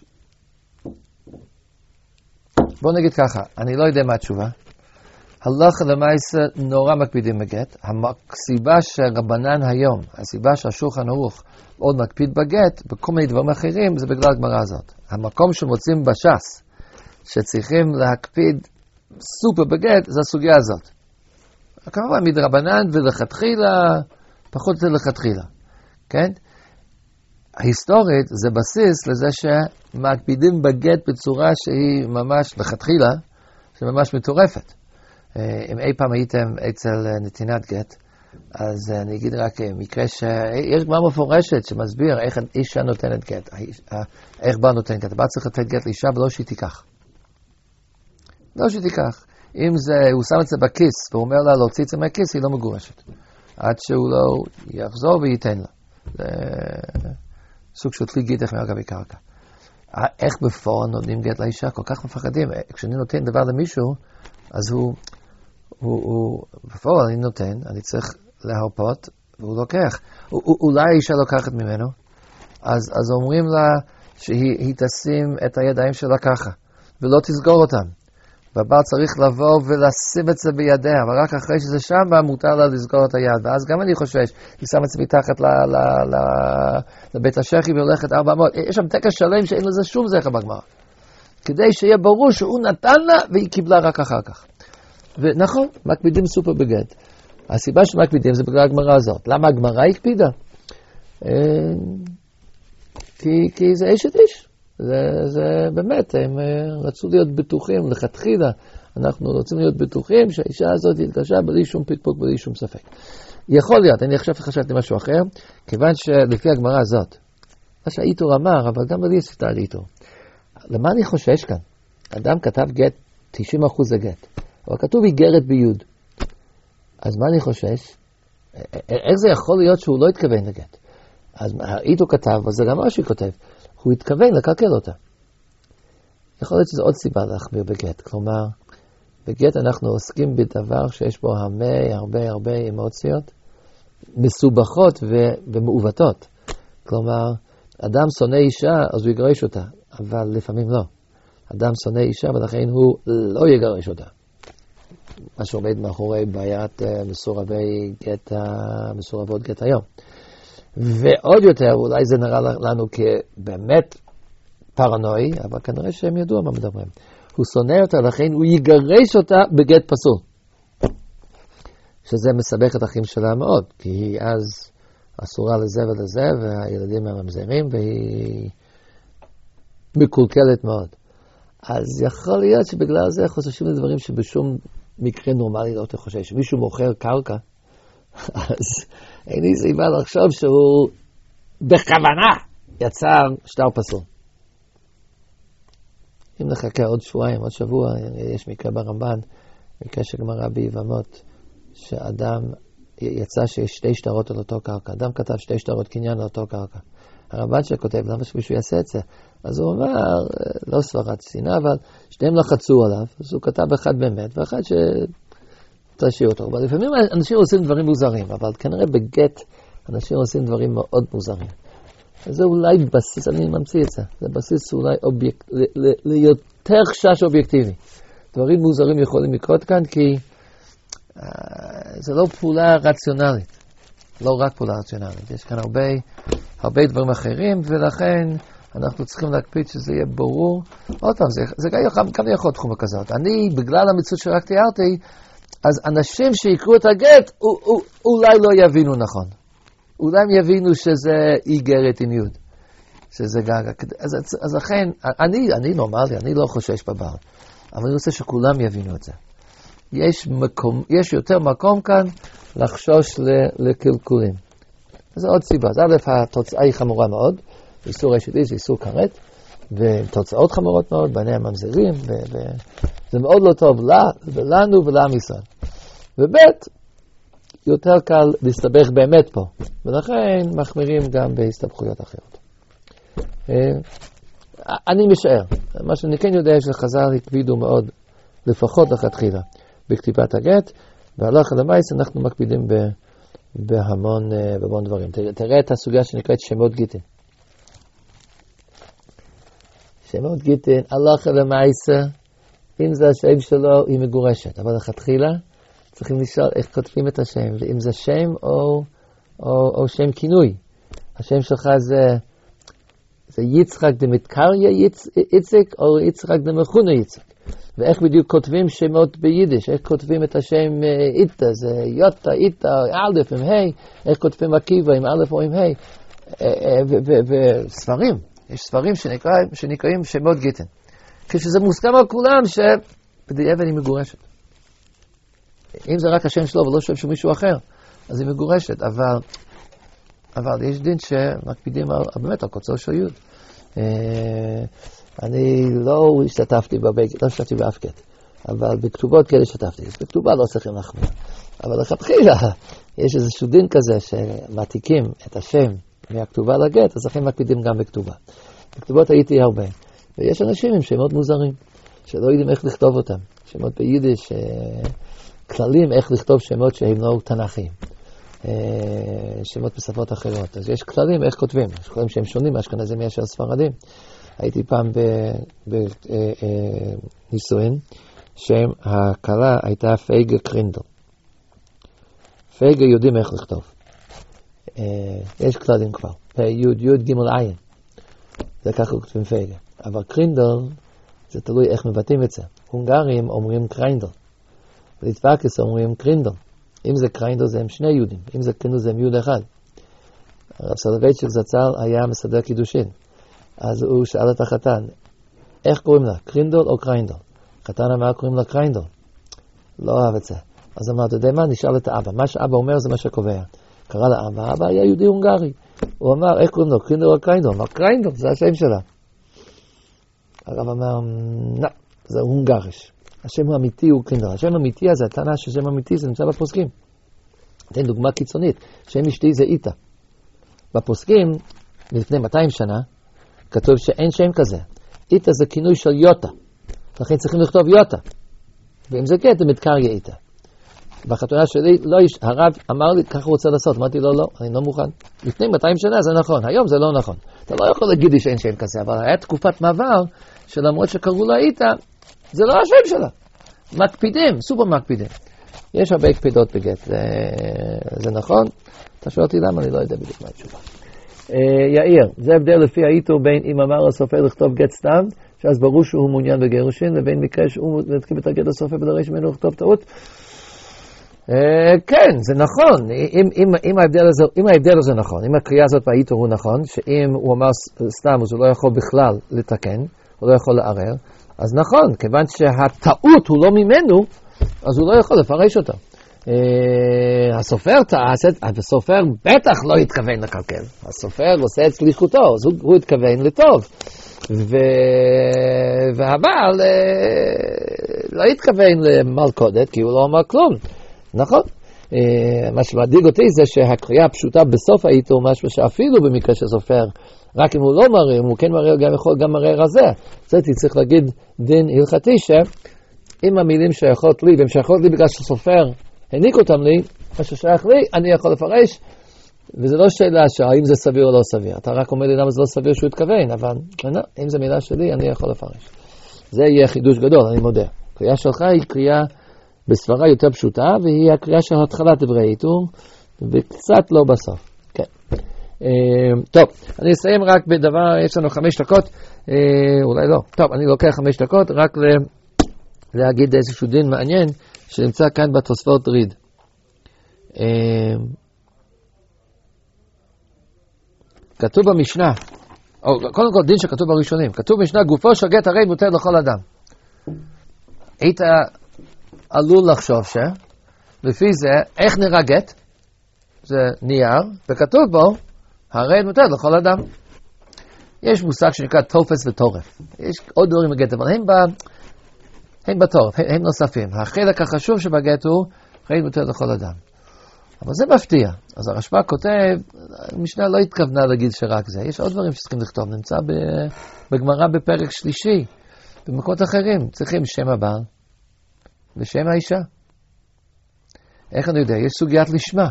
בוא נגיד ככה, אני לא יודע מה התשובה. הלכה למעשה נורא מקפידים בגט. הסיבה שרבנן היום, הסיבה שהשולחן ערוך עוד מקפיד בגט, בכל מיני דברים אחרים, זה בגלל הגמרא הזאת. המקום שמוצאים בש"ס, שצריכים להקפיד סופר בגט, זה הסוגיה הזאת. כמובן מדרבנן ולכתחילה, פחות זה לכתחילה. כן? ההיסטורית זה בסיס לזה שמקפידים בגט בצורה שהיא ממש לכתחילה, שהיא ממש מטורפת. אם אי פעם הייתם אצל נתינת גט, אז אני אגיד רק מקרה שיש גמרא מפורשת שמסביר איך אישה נותנת גט, איך בא נותן גט. הבא צריך לתת גט לאישה ולא שהיא תיקח. לא שהיא תיקח. אם זה, הוא שם את זה בכיס והוא אומר לה להוציא את זה מהכיס, היא לא מגורשת. עד שהוא לא יחזור וייתן לה. זה סוג של תלי גיטך מהגבי קרקע. איך בפועל נותנים גט לאישה? כל כך מפחדים. כשאני נותן דבר למישהו, אז הוא, הוא, הוא, בפועל אני נותן, אני צריך להרפות, והוא לוקח. הוא, אולי האישה לוקחת ממנו, אז, אז אומרים לה שהיא תשים את הידיים שלה ככה, ולא תסגור אותם. והבעל צריך לבוא ולשים את זה בידיה, אבל רק אחרי שזה שם, מותר לה לסגור את היד. ואז גם אני חושש, היא שם את זה מתחת ל, ל, ל, לבית השכי והולכת ארבע מאות. יש שם טקס שלם שאין לזה שום זכר בגמרא. כדי שיהיה ברור שהוא נתן לה והיא קיבלה רק אחר כך. ונכון, מקפידים סופר בגט. הסיבה שמקפידים זה בגלל הגמרא הזאת. למה הגמרא הקפידה? כי, כי זה אשת איש. זה, זה באמת, הם רצו להיות בטוחים, לכתחילה. אנחנו רוצים להיות בטוחים שהאישה הזאת התקשה בלי שום פקפוק, בלי שום ספק. יכול להיות, אני עכשיו חשבתי משהו אחר, כיוון שלפי הגמרא הזאת, מה שהאיתור אמר, אבל גם בלי ספתה על איתור. למה אני חושש כאן? אדם כתב גט, תשעים אחוז זה גט. אבל כתוב איגרת ביוד. אז מה אני חושש? איך זה יכול להיות שהוא לא התכוון לגט? אז האיתור כתב, אז זה גם מה שהוא כותב. הוא התכוון לקלקל אותה. יכול להיות שזו עוד סיבה להחמיר בגט. כלומר, בגט אנחנו עוסקים בדבר שיש בו הרבה, הרבה, הרבה אמוציות, מסובכות ו- ומעוותות. כלומר, אדם שונא אישה, אז הוא יגרש אותה, אבל לפעמים לא. אדם שונא אישה, ולכן הוא לא יגרש אותה. מה שעומד מאחורי בעיית מסורבי גט, מסורבות גט היום. ועוד יותר, אולי זה נראה לנו כבאמת פרנואי, אבל כנראה שהם ידעו מה מדברים. הוא שונא אותה, לכן הוא יגרש אותה בגט פסול. שזה מסבך את החיים שלה מאוד, כי היא אז אסורה לזה ולזה, והילדים הם ממזרים, והיא מקולקלת מאוד. אז יכול להיות שבגלל זה חוששים לדברים שבשום מקרה נורמלי לא תחושש. מישהו מוכר קרקע, אז אין לי סיבה לחשוב שהוא בכוונה יצר שטר פסול. אם נחכה עוד שבועיים, עוד שבוע, יש מקרה ברמב"ן, מקרה שגמרא ביבמות, שאדם יצא שיש שתי שטרות על אותו קרקע. אדם כתב שתי שטרות קניין על אותו קרקע. הרמב"ן שכותב, למה שמישהו יעשה את זה? אז הוא אומר, לא סברת שנאה, אבל שניהם לחצו עליו, אז הוא כתב אחד באמת, ואחד שתשאיר אותו. אבל לפעמים אנשים עושים דברים מוזרים, אבל כנראה בגט אנשים עושים דברים מאוד מוזרים. אז זה אולי בסיס, אני ממציא את זה, זה בסיס אולי אובייקט, ליותר חשש אובייקטיבי. דברים מוזרים יכולים לקרות כאן, כי uh, זה לא פעולה רציונלית. לא רק פעולה רציונלית. יש כאן הרבה, הרבה דברים אחרים, ולכן אנחנו צריכים להקפיד שזה יהיה ברור. עוד פעם, זה, זה גם, גם יכול תחום כזאת. אני, בגלל המציאות שרק תיארתי, אז אנשים שיקראו את הגט, א, א, אולי לא יבינו נכון. אולי הם יבינו שזה איגרת עם יוד. שזה גגה. אז, אז לכן, אני, אני נורמלי, אני לא חושש בבעל. אבל אני רוצה שכולם יבינו את זה. יש, מקום, יש יותר מקום כאן לחשוש לקלקולים. זו עוד סיבה. אז א', התוצאה היא חמורה מאוד. איסור רשת איש, איסור כרת. ותוצאות חמורות מאוד, בעיני הממזרים. וזה מאוד לא טוב לה, ולנו ולעם ישראל. וב', יותר קל להסתבך באמת פה. ולכן מחמירים גם בהסתבכויות אחרות. אני משער. מה שאני כן יודע שחז"ל הקפידו מאוד, לפחות לכתחילה, בכתיבת הגט, והלכה למעשה אנחנו מקפידים בהמון, בהמון דברים. תראה את הסוגיה שנקראת שמות גיטין. שמות גיטין, הלכה למעשה, אם זה השם שלו, היא מגורשת. אבל לכתחילה, צריכים לשאול איך כותבים את השם, ואם זה שם או, או, או שם כינוי. השם שלך זה, זה יצחק דמתקריה יצחק, או יצחק דמכונה יצחק. ואיך בדיוק כותבים שמות ביידיש, איך כותבים את השם איתה, זה יוטה, איתה, א' עם ה', איך כותבים עקיבא עם א' או עם ה', וספרים, יש ספרים שנקראים, שנקראים שמות גיטין. כשזה מוסכם על כולם שבדיעבד היא מגורשת. אם זה רק השם שלו ולא שם שהוא מישהו אחר, אז היא מגורשת, אבל, אבל יש דין שמקפידים על, באמת על קוצו של יוד. אני לא השתתפתי בבית, לא השתתפתי באף קט, אבל בכתובות כאלה השתתפתי. בכתובה לא צריכים לחמור. אבל לכתחילה, יש איזשהו דין כזה שמעתיקים את השם מהכתובה לגט, אז לכן מקפידים גם בכתובה. בכתובות הייתי הרבה. ויש אנשים עם שמות מוזרים, שלא יודעים איך לכתוב אותם. שמות ביידיש, כללים איך לכתוב שמות שהם לא תנ"כיים. שמות בשפות אחרות. אז יש כללים איך כותבים. יש כללים שהם שונים מאשכנזים מאשר ספרדים. הייתי פעם בנישואין, שם הכלה הייתה פייגה קרינדל. פייגה יודעים איך לכתוב. יש כללים כבר. פי יוד יוד גימל עין. זה ככה כותבים פייגה. אבל קרינדל, זה תלוי איך מבטאים את זה. הונגרים אומרים קריינדל. ליטווקס אומרים קרינדל. אם זה קריינדל זה הם שני יודים. אם זה קרינדל זה הם יוד אחד. הרב סולובייצ'יק זצ"ל היה מסדר קידושין. אז הוא שאל את החתן, איך קוראים לה? קרינדל או קריינדל? החתן אמר, קוראים לה קריינדל. לא אהב את זה. אז אמר, אתה יודע מה? נשאל את האבא. מה שאבא אומר זה מה שקובע. קרא לאבא, האבא היה יהודי הונגרי. הוא אמר, איך קוראים לו? קרינדל או קריינדל? אמר, קריינדל, זה השם שלה. הרב אמר, לא, זה הונגריש. השם האמיתי הוא קרינדל. השם האמיתי הזה, הטענה ששם אמיתי זה נמצא בפוסקים. אתן דוגמה קיצונית. שם אשתי זה איתה. בפוסקים, מלפני מאתיים שנה, כתוב שאין שם כזה. איתה זה כינוי של יוטה. לכן צריכים לכתוב יוטה. ואם זה גט, זה מתקריה איתה. בחתונה שלי, לא יש, הרב אמר לי, ככה הוא רוצה לעשות. אמרתי לו, לא, אני לא מוכן. לפני מאתיים שנה זה נכון, היום זה לא נכון. אתה לא יכול להגיד לי שאין שם כזה, אבל היה תקופת מעבר, שלמרות שקראו לה איתה, זה לא השם שלה. מקפידים, סופר מקפידים. יש הרבה הקפידות בגט, זה, זה נכון. אתה שואל אותי למה, אני לא יודע בדיוק מה התשובה. יאיר, זה הבדל לפי האיתור בין אם אמר הסופר לכתוב גט סתם, שאז ברור שהוא מעוניין בגירושין, לבין מקרה שהוא מתקיב את הגט הסופר ודרש ממנו לכתוב טעות. כן, זה נכון. אם ההבדל הזה נכון, אם הקריאה הזאת באיתור הוא נכון, שאם הוא אמר סתם, אז הוא לא יכול בכלל לתקן, הוא לא יכול לערער, אז נכון, כיוון שהטעות הוא לא ממנו, אז הוא לא יכול לפרש אותה. הסופר תעשת, הסופר בטח לא התכוון לקלקל. הסופר עושה את סליחותו, אז הוא, הוא התכוון לטוב. ו... והבעל לא התכוון למלכודת, כי הוא לא אמר כלום. נכון. מה שמדאיג אותי זה שהקריאה הפשוטה בסוף האיתור, משהו שאפילו במקרה של סופר, רק אם הוא לא מראה, אם הוא כן מראה, גם יכול גם מראה רזה. זאת צריך להגיד דין הלכתי שאם המילים שייכות לי, והן שייכות לי בגלל שסופר העניק אותם לי, מה ששייך לי, אני יכול לפרש, וזה לא שאלה שהאם זה סביר או לא סביר. אתה רק אומר לי למה זה לא סביר שהוא התכוון, אבל לא, אם זה מילה שלי, אני יכול לפרש. זה יהיה חידוש גדול, אני מודה. הקריאה שלך היא קריאה בסברה יותר פשוטה, והיא הקריאה של התחלת דברי איתור, וקצת לא בסוף. כן. טוב, אני אסיים רק בדבר, יש לנו חמש דקות, אולי לא. טוב, אני לוקח חמש דקות, רק להגיד איזשהו דין מעניין, שנמצא כאן בתוספות ריד. כתוב במשנה, או קודם כל דין שכתוב בראשונים, כתוב במשנה, גופו של גט הרי מותר לכל אדם. היית עלול לחשוב ש, לפי זה, איך נראה גט? זה נייר, וכתוב בו, הרי מותר לכל אדם. יש מושג שנקרא תופס וטורף. יש עוד דברים בגט, אבל הם, ב... הם בטורף, הם, הם נוספים. החלק החשוב שבגט הוא, הרי מותר לכל אדם. אבל זה מפתיע. אז הרשב"א כותב, המשנה לא התכוונה להגיד שרק זה. יש עוד דברים שצריכים לכתוב. נמצא בגמרא בפרק שלישי, במקומות אחרים. צריכים שם הבעל ושם האישה. איך אני יודע? יש סוגיית לשמה.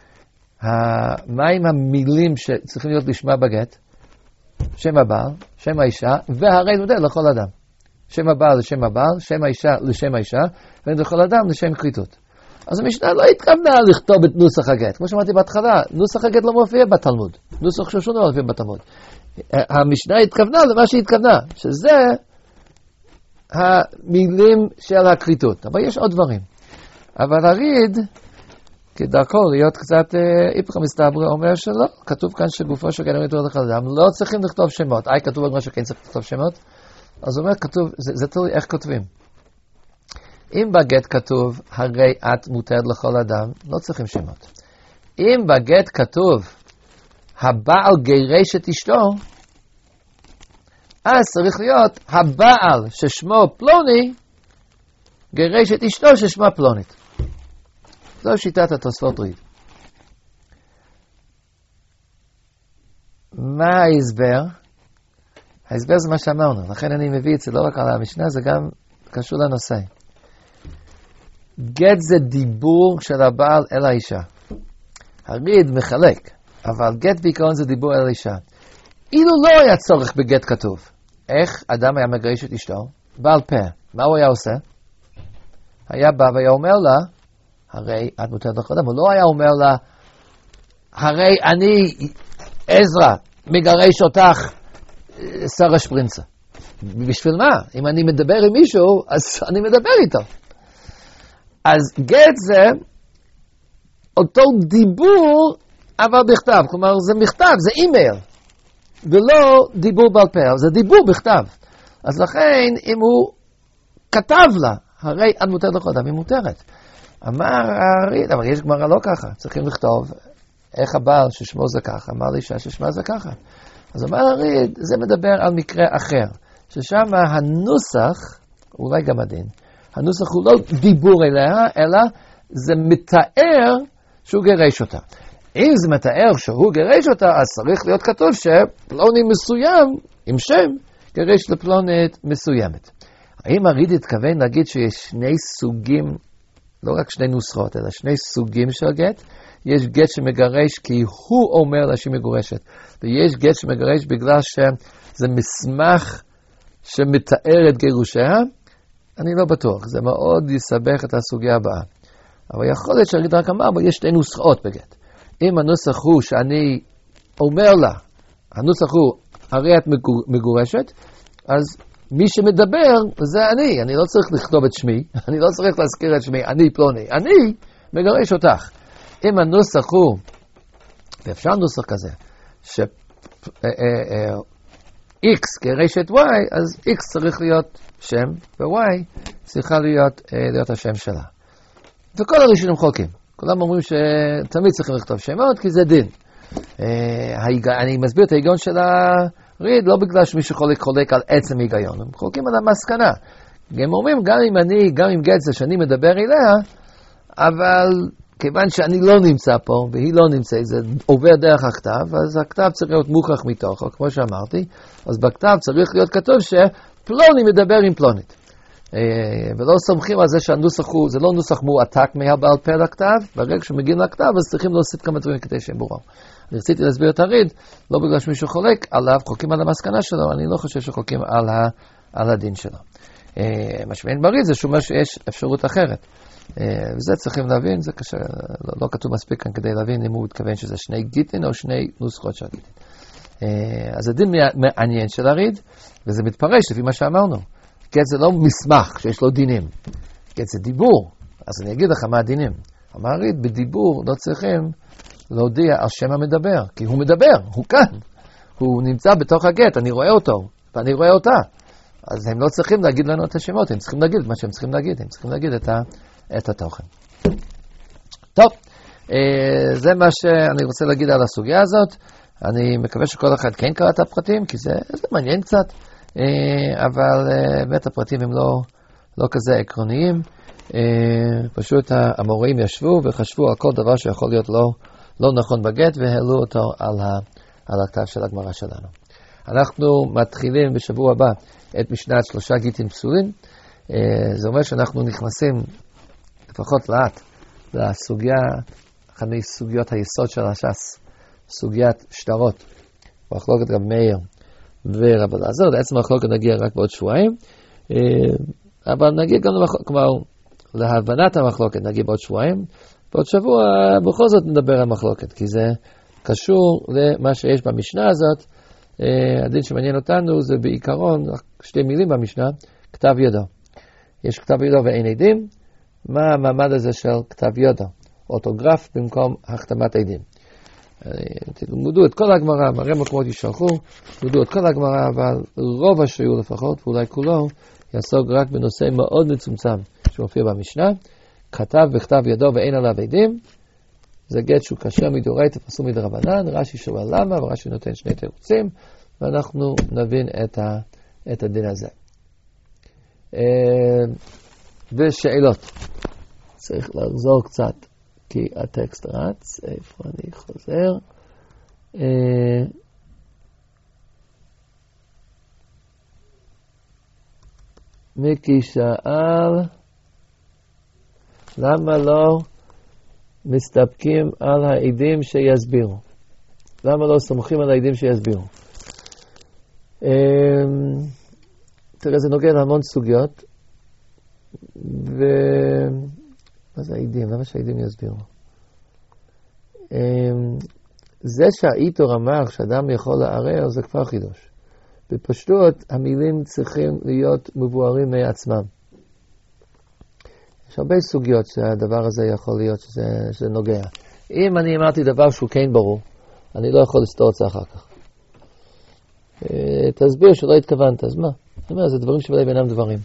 מהם המילים שצריכים להיות לשמה בגט? שם הבעל, שם האישה, והרי נודע לכל אדם. שם הבעל לשם הבעל, שם האישה לשם האישה, ולכל אדם לשם כריתות. אז המשנה לא התכוונה לכתוב את נוסח הגט. כמו שאמרתי בהתחלה, נוסח הגט לא מופיע בתלמוד. נוסח שושון לא מופיע בתלמוד. המשנה התכוונה למה שהתכוונה, שזה המילים של הכריתות. אבל יש עוד דברים. אבל הריד, כדרכו להיות קצת איפכא מסתברא, אומר שלא. כתוב כאן שגופו של גט הרי מותר לכל אדם. לא צריכים לכתוב שמות. אי כתוב בגמרא שכן צריך לכתוב שמות. אז הוא אומר, כתוב, זה, זה תלוי איך כותבים. אם בגט כתוב, הרי את מותרת לכל אדם, לא צריכים שמות. אם בגט כתוב, הבעל גירש את אשתו, אז צריך להיות, הבעל ששמו פלוני, גירש את אשתו ששמה פלונית. זו שיטת התוספות ריד. מה ההסבר? ההסבר זה מה שאמרנו, לכן אני מביא את זה לא רק על המשנה, זה גם קשור לנושא. גט זה דיבור של הבעל אל האישה. הריד מחלק, אבל גט בעיקרון זה דיבור אל האישה. אילו לא היה צורך בגט כתוב, איך אדם היה מגרש את אשתו? בעל פה, מה הוא היה עושה? היה בא והיה אומר לה, הרי את מותרת לכל אדם, הוא לא היה אומר לה, הרי אני עזרא מגרש אותך שרה שפרינצה. בשביל מה? אם אני מדבר עם מישהו, אז אני מדבר איתו. אז גט זה אותו דיבור, אבל בכתב. כלומר, זה מכתב, זה אימייל. ולא דיבור בעל פה, זה דיבור בכתב. אז לכן, אם הוא כתב לה, הרי את מותרת לכל אדם, היא מותרת. אמר הריד, אבל יש גמרא לא ככה. צריכים לכתוב איך הבעל ששמו זה ככה, אמר לאישה ששמה זה ככה. אז אמר הריד, זה מדבר על מקרה אחר, ששם הנוסח, אולי גם הדין, הנוסח הוא לא דיבור אליה, אלא זה מתאר שהוא גירש אותה. אם זה מתאר שהוא גירש אותה, אז צריך להיות כתוב שפלוני מסוים, עם שם, גירש לפלונית מסוימת. האם הריד התכוון להגיד שיש שני סוגים, לא רק שני נוסחות, אלא שני סוגים של גט? יש גט שמגרש כי הוא אומר לה שהיא מגורשת, ויש גט שמגרש בגלל שזה מסמך שמתאר את גירושיה. אני לא בטוח, זה מאוד יסבך את הסוגיה הבאה. אבל יכול להיות שהריד רק אמר, אבל יש שתי נוסחות בגט. אם הנוסח הוא שאני אומר לה, הנוסח הוא, הרי את מגורשת, אז מי שמדבר זה אני, אני לא צריך לכתוב את שמי, אני לא צריך להזכיר את שמי, אני פלוני, אני מגרש אותך. אם הנוסח הוא, ואפשר נוסח כזה, ש X גירש את Y, אז X צריך להיות שם, ו-Y צריכה להיות, להיות השם שלה. וכל הראשונים חולקים. כולם אומרים שתמיד צריכים לכתוב שמות, כי זה דין. אני מסביר את ההיגיון של הריד, לא בגלל שמישהו חולק חולק על עצם ההיגיון, הם חולקים על המסקנה. הם אומרים, גם אם אני, גם אם גט זה שאני מדבר אליה, אבל כיוון שאני לא נמצא פה, והיא לא נמצאת, זה עובר דרך הכתב, אז הכתב צריך להיות מוכח מתוכו, כמו שאמרתי, אז בכתב צריך להיות כתוב שפלוני מדבר עם פלונית. ולא סומכים על זה שהנוסח הוא, זה לא נוסח מועתק מהבעל פה לכתב, ברגע שמגיעים לכתב, אז צריכים להוסיף כמה דברים כדי שהם ברורים. אני רציתי להסביר את הריד, לא בגלל שמישהו חולק עליו, חולקים על המסקנה שלו, אני לא חושב שחולקים על, ה, על הדין שלו. מה שמעין בריד זה שאומר שיש אפשרות אחרת. וזה צריכים להבין, זה קשה, לא, לא כתוב מספיק כאן כדי להבין אם הוא מתכוון שזה שני גיטין או שני נוסחות של גיטין. אז זה דין מעניין של הריד, וזה מתפרש לפי מה שאמרנו. גט זה לא מסמך שיש לו דינים, גט זה דיבור, אז אני אגיד לך מה הדינים. אמר הריד, בדיבור לא צריכים להודיע על שם המדבר, כי הוא מדבר, הוא כאן, הוא נמצא בתוך הגט, אני רואה אותו, ואני רואה אותה. אז הם לא צריכים להגיד לנו את השמות, הם צריכים להגיד את מה שהם צריכים להגיד, הם צריכים להגיד את, ה, את התוכן. טוב, זה מה שאני רוצה להגיד על הסוגיה הזאת. אני מקווה שכל אחד כן קרא את הפרטים, כי זה, זה מעניין קצת, אבל באמת הפרטים הם לא, לא כזה עקרוניים. פשוט המוראים ישבו וחשבו על כל דבר שיכול להיות לא, לא נכון בגט, והעלו אותו על, ה, על הכתב של הגמרא שלנו. אנחנו מתחילים בשבוע הבא את משנת שלושה גיטין פסולים. זה אומר שאנחנו נכנסים לפחות לאט לסוגיה, אחת מסוגיות היסוד של הש"ס, סוגיית שטרות, מחלוקת רב מאיר ורב אלעזר. בעצם המחלוקת נגיע רק בעוד שבועיים, אבל נגיע גם למחלוקת, כלומר, להבנת המחלוקת נגיע בעוד שבועיים, בעוד שבוע בכל זאת נדבר על מחלוקת, כי זה קשור למה שיש במשנה הזאת. הדין שמעניין אותנו זה בעיקרון, שתי מילים במשנה, כתב ידו. יש כתב ידו ואין עדים. מה המעמד הזה של כתב ידו? אוטוגרף במקום החתמת עדים. תלמדו את כל הגמרא, מראה מקומות ישלחו, תלמדו את כל הגמרא, אבל רוב השיעור לפחות, ואולי כולו, יעסוק רק בנושא מאוד מצומצם שמופיע במשנה. כתב בכתב ידו ואין עליו עדים, זה גט שהוא כשר מדאורייתא פסול מדרבנן. רש"י שואל למה, ורש"י נותן שני תירוצים, ואנחנו נבין את, ה, את הדין הזה. ושאלות. צריך לחזור קצת, כי הטקסט רץ. איפה אני חוזר? מיקי שאל, למה לא מסתפקים על העדים שיסבירו? למה לא סומכים על העדים שיסבירו? תראה, זה נוגע להמון סוגיות. ו... מה זה העדים? למה שהעדים יסבירו? זה שהאיתור אמר שאדם יכול לערער זה כבר חידוש. בפשטות המילים צריכים להיות מבוארים מעצמם. יש הרבה סוגיות שהדבר הזה יכול להיות שזה, שזה נוגע. אם אני אמרתי דבר שהוא כן ברור, אני לא יכול לסתור את זה אחר כך. תסביר שלא התכוונת, אז מה? אני אומר, זה דברים שבלי בינם דברים.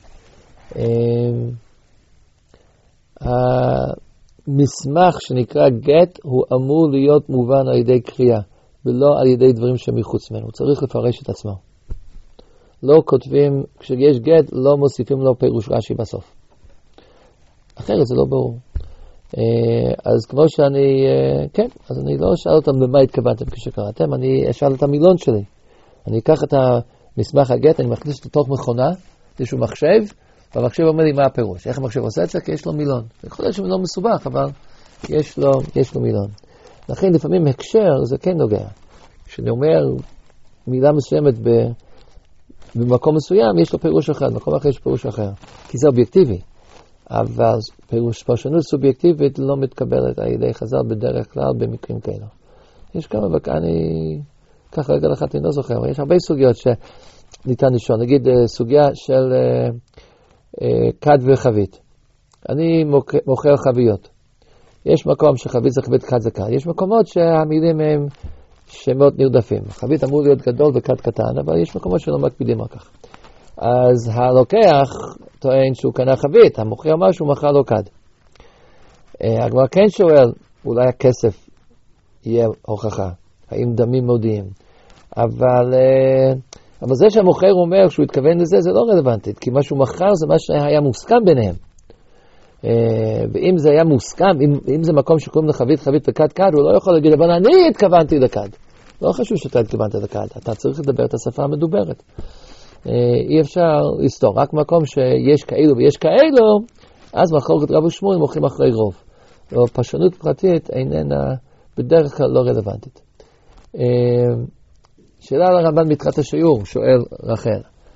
המסמך שנקרא גט הוא אמור להיות מובן על ידי קריאה, ולא על ידי דברים שמחוץ ממנו. הוא צריך לפרש את עצמו. לא כותבים, כשיש גט, לא מוסיפים לו פירוש רש"י בסוף. אחרת זה לא ברור. אז כמו שאני, כן, אז אני לא אשאל אותם למה התכוונתם כשקראתם, אני אשאל את המילון שלי. אני אקח את המסמך הגט, אני מכניס אותו תוך מכונה, איזשהו מחשב, והמחשב אומר לי מה הפירוש. איך המחשב עושה את זה? כי יש לו מילון. זה יכול להיות שמילון מסובך, אבל יש לו, יש לו מילון. לכן לפעמים הקשר זה כן נוגע. כשאני אומר מילה מסוימת ב, במקום מסוים, יש לו פירוש אחר, במקום אחר יש פירוש אחר. כי זה אובייקטיבי. אבל פירוש פרשנות סובייקטיבית לא מתקבלת על ידי חז"ל בדרך כלל במקרים כאלה. יש כמה, ואני ככה רגע אחת אני לא זוכר, אבל יש הרבה סוגיות שניתן לשאול. נגיד סוגיה של כד וחבית. אני מוכר חביות. יש מקום שחבית זה חבית, כד זה כד. יש מקומות שהמילים הם שמות נרדפים. חבית אמור להיות גדול וכד קטן, אבל יש מקומות שלא מקפידים על כך. אז הלוקח טוען שהוא קנה חבית, המוכר אמר שהוא מכר לו כד. הגמרא כן שואל, אולי הכסף יהיה הוכחה, האם דמים מודיעים. אבל, אבל זה שהמוכר אומר שהוא התכוון לזה, זה לא רלוונטי, כי מה שהוא מכר זה מה שהיה מוסכם ביניהם. ואם זה היה מוסכם, אם, אם זה מקום שקוראים לחבית, חבית וכד כד, הוא לא יכול להגיד, אבל אני התכוונתי לכד. לא חשוב שאתה התכוונת לכד, אתה צריך לדבר את השפה המדוברת. אי אפשר לסתור, רק מקום שיש כאלו ויש כאלו, אז מחלוקת רב ושמואל מוכרים אחרי רוב. פרשנות פרטית איננה בדרך כלל לא רלוונטית. שאלה על הרמב"ן מתחילת השיעור, שואל רחל.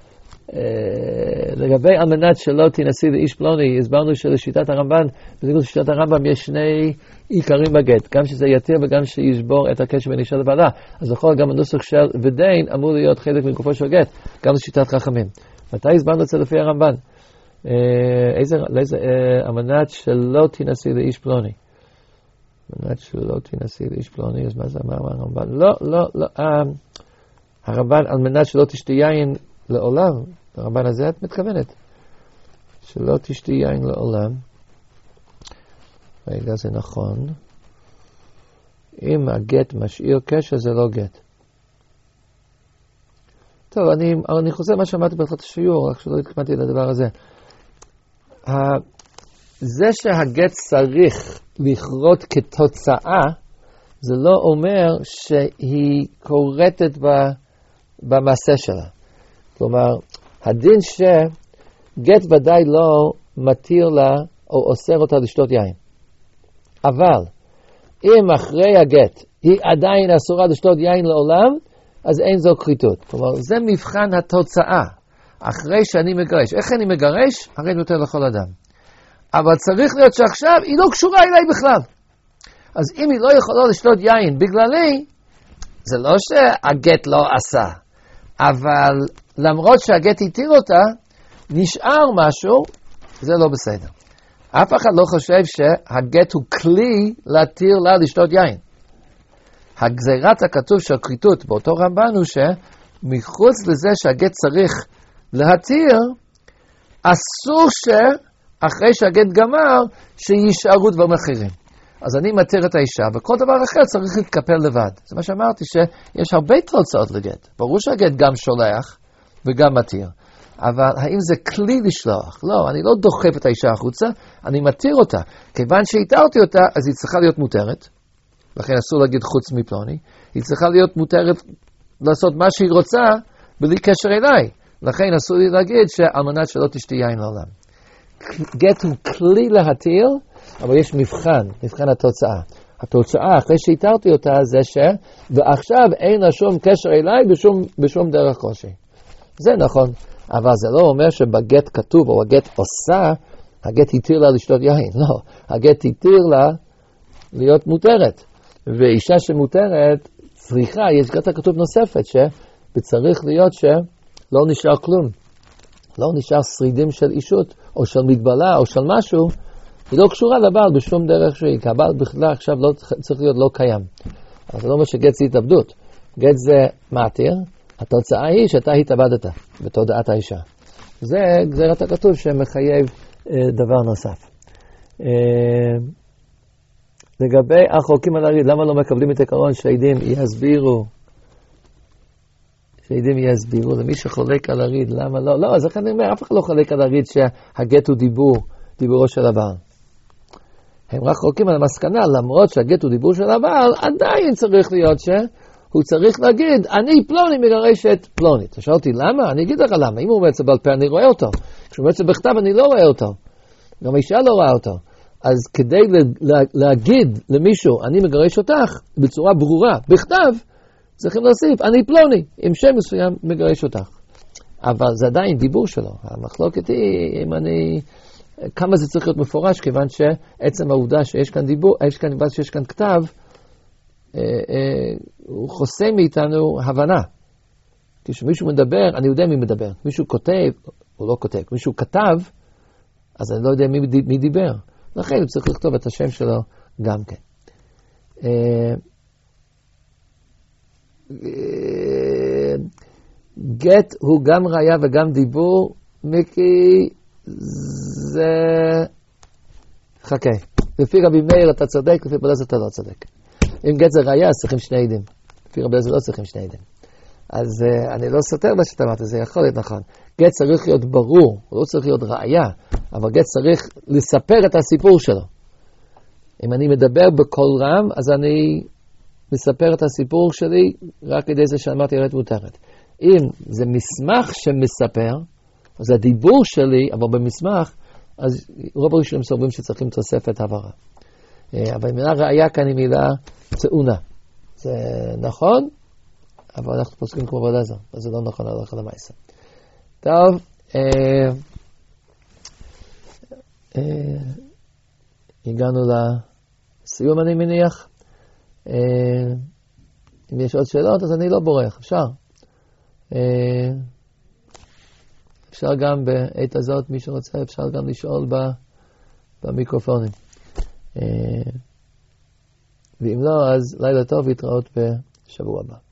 לגבי על מנת שלא תינשא לאיש פלוני, הסברנו שלשיטת הרמב"ן, בניגוד לשיטת הרמב"ם יש שני עיקרים בגט, גם שזה יתיר וגם שישבור את הקשר בין אישה לבעלה. אז לכל גם הנוסח של ודין אמור להיות חלק מגופו של גט, גם לשיטת חכמים. מתי הסברנו את זה לפי הרמב"ן? איזה, לאיזה, על מנת שלא תינשא לאיש פלוני. על מנת שלא תינשא לאיש פלוני, אז מה זה אמר הרמב"ן? לא, לא, לא, הרמב"ן על מנת שלא תשתה יין לעולם, הרמב"ן הזה את מתכוונת, שלא תשתי יין לעולם. רגע, זה נכון. אם הגט משאיר קשר, זה לא גט. טוב, אני, אני חוזר מה שאמרתי בתחילת השיעור, רק שלא התכוונתי לדבר הזה. זה שהגט צריך לכרות כתוצאה, זה לא אומר שהיא קורטת במעשה שלה. כלומר, הדין שגט ודאי לא מתיר לה או אוסר אותה לשתות יין. אבל אם אחרי הגט היא עדיין אסורה לשתות יין לעולם, אז אין זו כריתות. כלומר, זה מבחן התוצאה. אחרי שאני מגרש. איך אני מגרש? הרי נותר לכל אדם. אבל צריך להיות שעכשיו היא לא קשורה אליי בכלל. אז אם היא לא יכולה לשתות יין בגללי, זה לא שהגט לא עשה. אבל למרות שהגט התיר אותה, נשאר משהו, זה לא בסדר. אף אחד לא חושב שהגט הוא כלי להתיר לה לשתות יין. הגזירת הכתוב של כריתות באותו רמב"ן הוא שמחוץ לזה שהגט צריך להתיר, אסור שאחרי שהגט גמר, שישארו דברים אחרים. אז אני מתיר את האישה, וכל דבר אחר צריך להתקפל לבד. זה מה שאמרתי, שיש הרבה תוצאות לגט. ברור שהגט גם שולח וגם מתיר. אבל האם זה כלי לשלוח? לא, אני לא דוחף את האישה החוצה, אני מתיר אותה. כיוון שהתרתי אותה, אז היא צריכה להיות מותרת. לכן אסור להגיד חוץ מפלוני. היא צריכה להיות מותרת לעשות מה שהיא רוצה, בלי קשר אליי. לכן אסור לי להגיד שעל מנת שלא תשתי יין לעולם. גט הוא כלי להתיר, אבל יש מבחן, מבחן התוצאה. התוצאה, אחרי שהתרתי אותה, זה ש... ועכשיו אין לה שום קשר אליי בשום, בשום דרך כלשהי. זה נכון, אבל זה לא אומר שבגט כתוב, או הגט עושה, הגט התיר לה לשתות יין. לא, הגט התיר לה להיות מותרת. ואישה שמותרת צריכה, יש גט הכתוב נוספת, שצריך להיות שלא נשאר כלום. לא נשאר שרידים של אישות, או של מגבלה, או של משהו, היא לא קשורה לבעל בשום דרך שהיא, כי הבעל בכלל עכשיו לא צריך להיות לא קיים. אבל זה לא אומר שגט זה התאבדות. גט זה מעתיר, התוצאה היא שאתה התאבדת בתודעת האישה. זה גזירת הכתוב שמחייב אה, דבר נוסף. אה, לגבי החוקים על הריד, למה לא מקבלים את עקרון שהעדים יסבירו? שהעדים יסבירו, למי שחולק על הריד, למה לא? לא, אז איך אני אומר, אף אחד לא חולק על הריד שהגט הוא דיבור, דיבורו של הבעל. הם רק חולקים על המסקנה, למרות שהגט הוא דיבור של הבעל, עדיין צריך להיות שהוא צריך להגיד, אני פלוני מגרש את פלונית. שאלתי, למה? אני אגיד לך למה. אם הוא אומר את זה בעל פה, אני רואה אותו. כשהוא אומר את זה בכתב, אני לא רואה אותו. גם האישה לא רואה אותו. אז כדי להגיד למישהו, אני מגרש אותך, בצורה ברורה, בכתב, צריכים להוסיף, אני פלוני, עם שם מסוים מגרש אותך. אבל זה עדיין דיבור שלו. המחלוקת היא, אם אני... כמה זה צריך להיות מפורש, כיוון שעצם העובדה שיש כאן דיבור, יש כאן, שיש כאן כתב, אה, אה, הוא חוסם מאיתנו הבנה. כשמישהו מדבר, אני יודע מי מדבר. מישהו כותב, הוא לא כותב, מישהו כתב, אז אני לא יודע מי, מי דיבר. לכן הוא צריך לכתוב את השם שלו גם כן. אה, אה, גט הוא גם ראיה וגם דיבור, מיקי, זה... חכה. לפי רבי מאיר אתה צודק, לפי רבי אליעזר אתה לא צודק. אם גט זה ראיה, אז צריכים שני עדים. לפי רבי אליעזר לא צריכים שני עדים. אז uh, אני לא סותר מה שאתה אמרת, זה יכול להיות נכון. גט צריך להיות ברור, הוא לא צריך להיות ראיה, אבל גט צריך לספר את הסיפור שלו. אם אני מדבר בקול רם, אז אני מספר את הסיפור שלי רק כדי זה שאמרתי הרי מותרת. אם זה מסמך שמספר, אז הדיבור שלי, אבל במסמך, אז רוב הראשונים סוברים שצריכים תוספת הבהרה. אבל מילה ראיה כאן היא מילה טעונה. זה נכון, אבל אנחנו פוסקים כמו רבי אליעזר, אז זה לא נכון הלכה למעשה. טוב, אה, אה, הגענו לסיום אני מניח. אה, אם יש עוד שאלות אז אני לא בורח, אפשר. אה, אפשר גם בעת הזאת, מי שרוצה, אפשר גם לשאול במיקרופונים. ואם לא, אז לילה טוב, להתראות בשבוע הבא.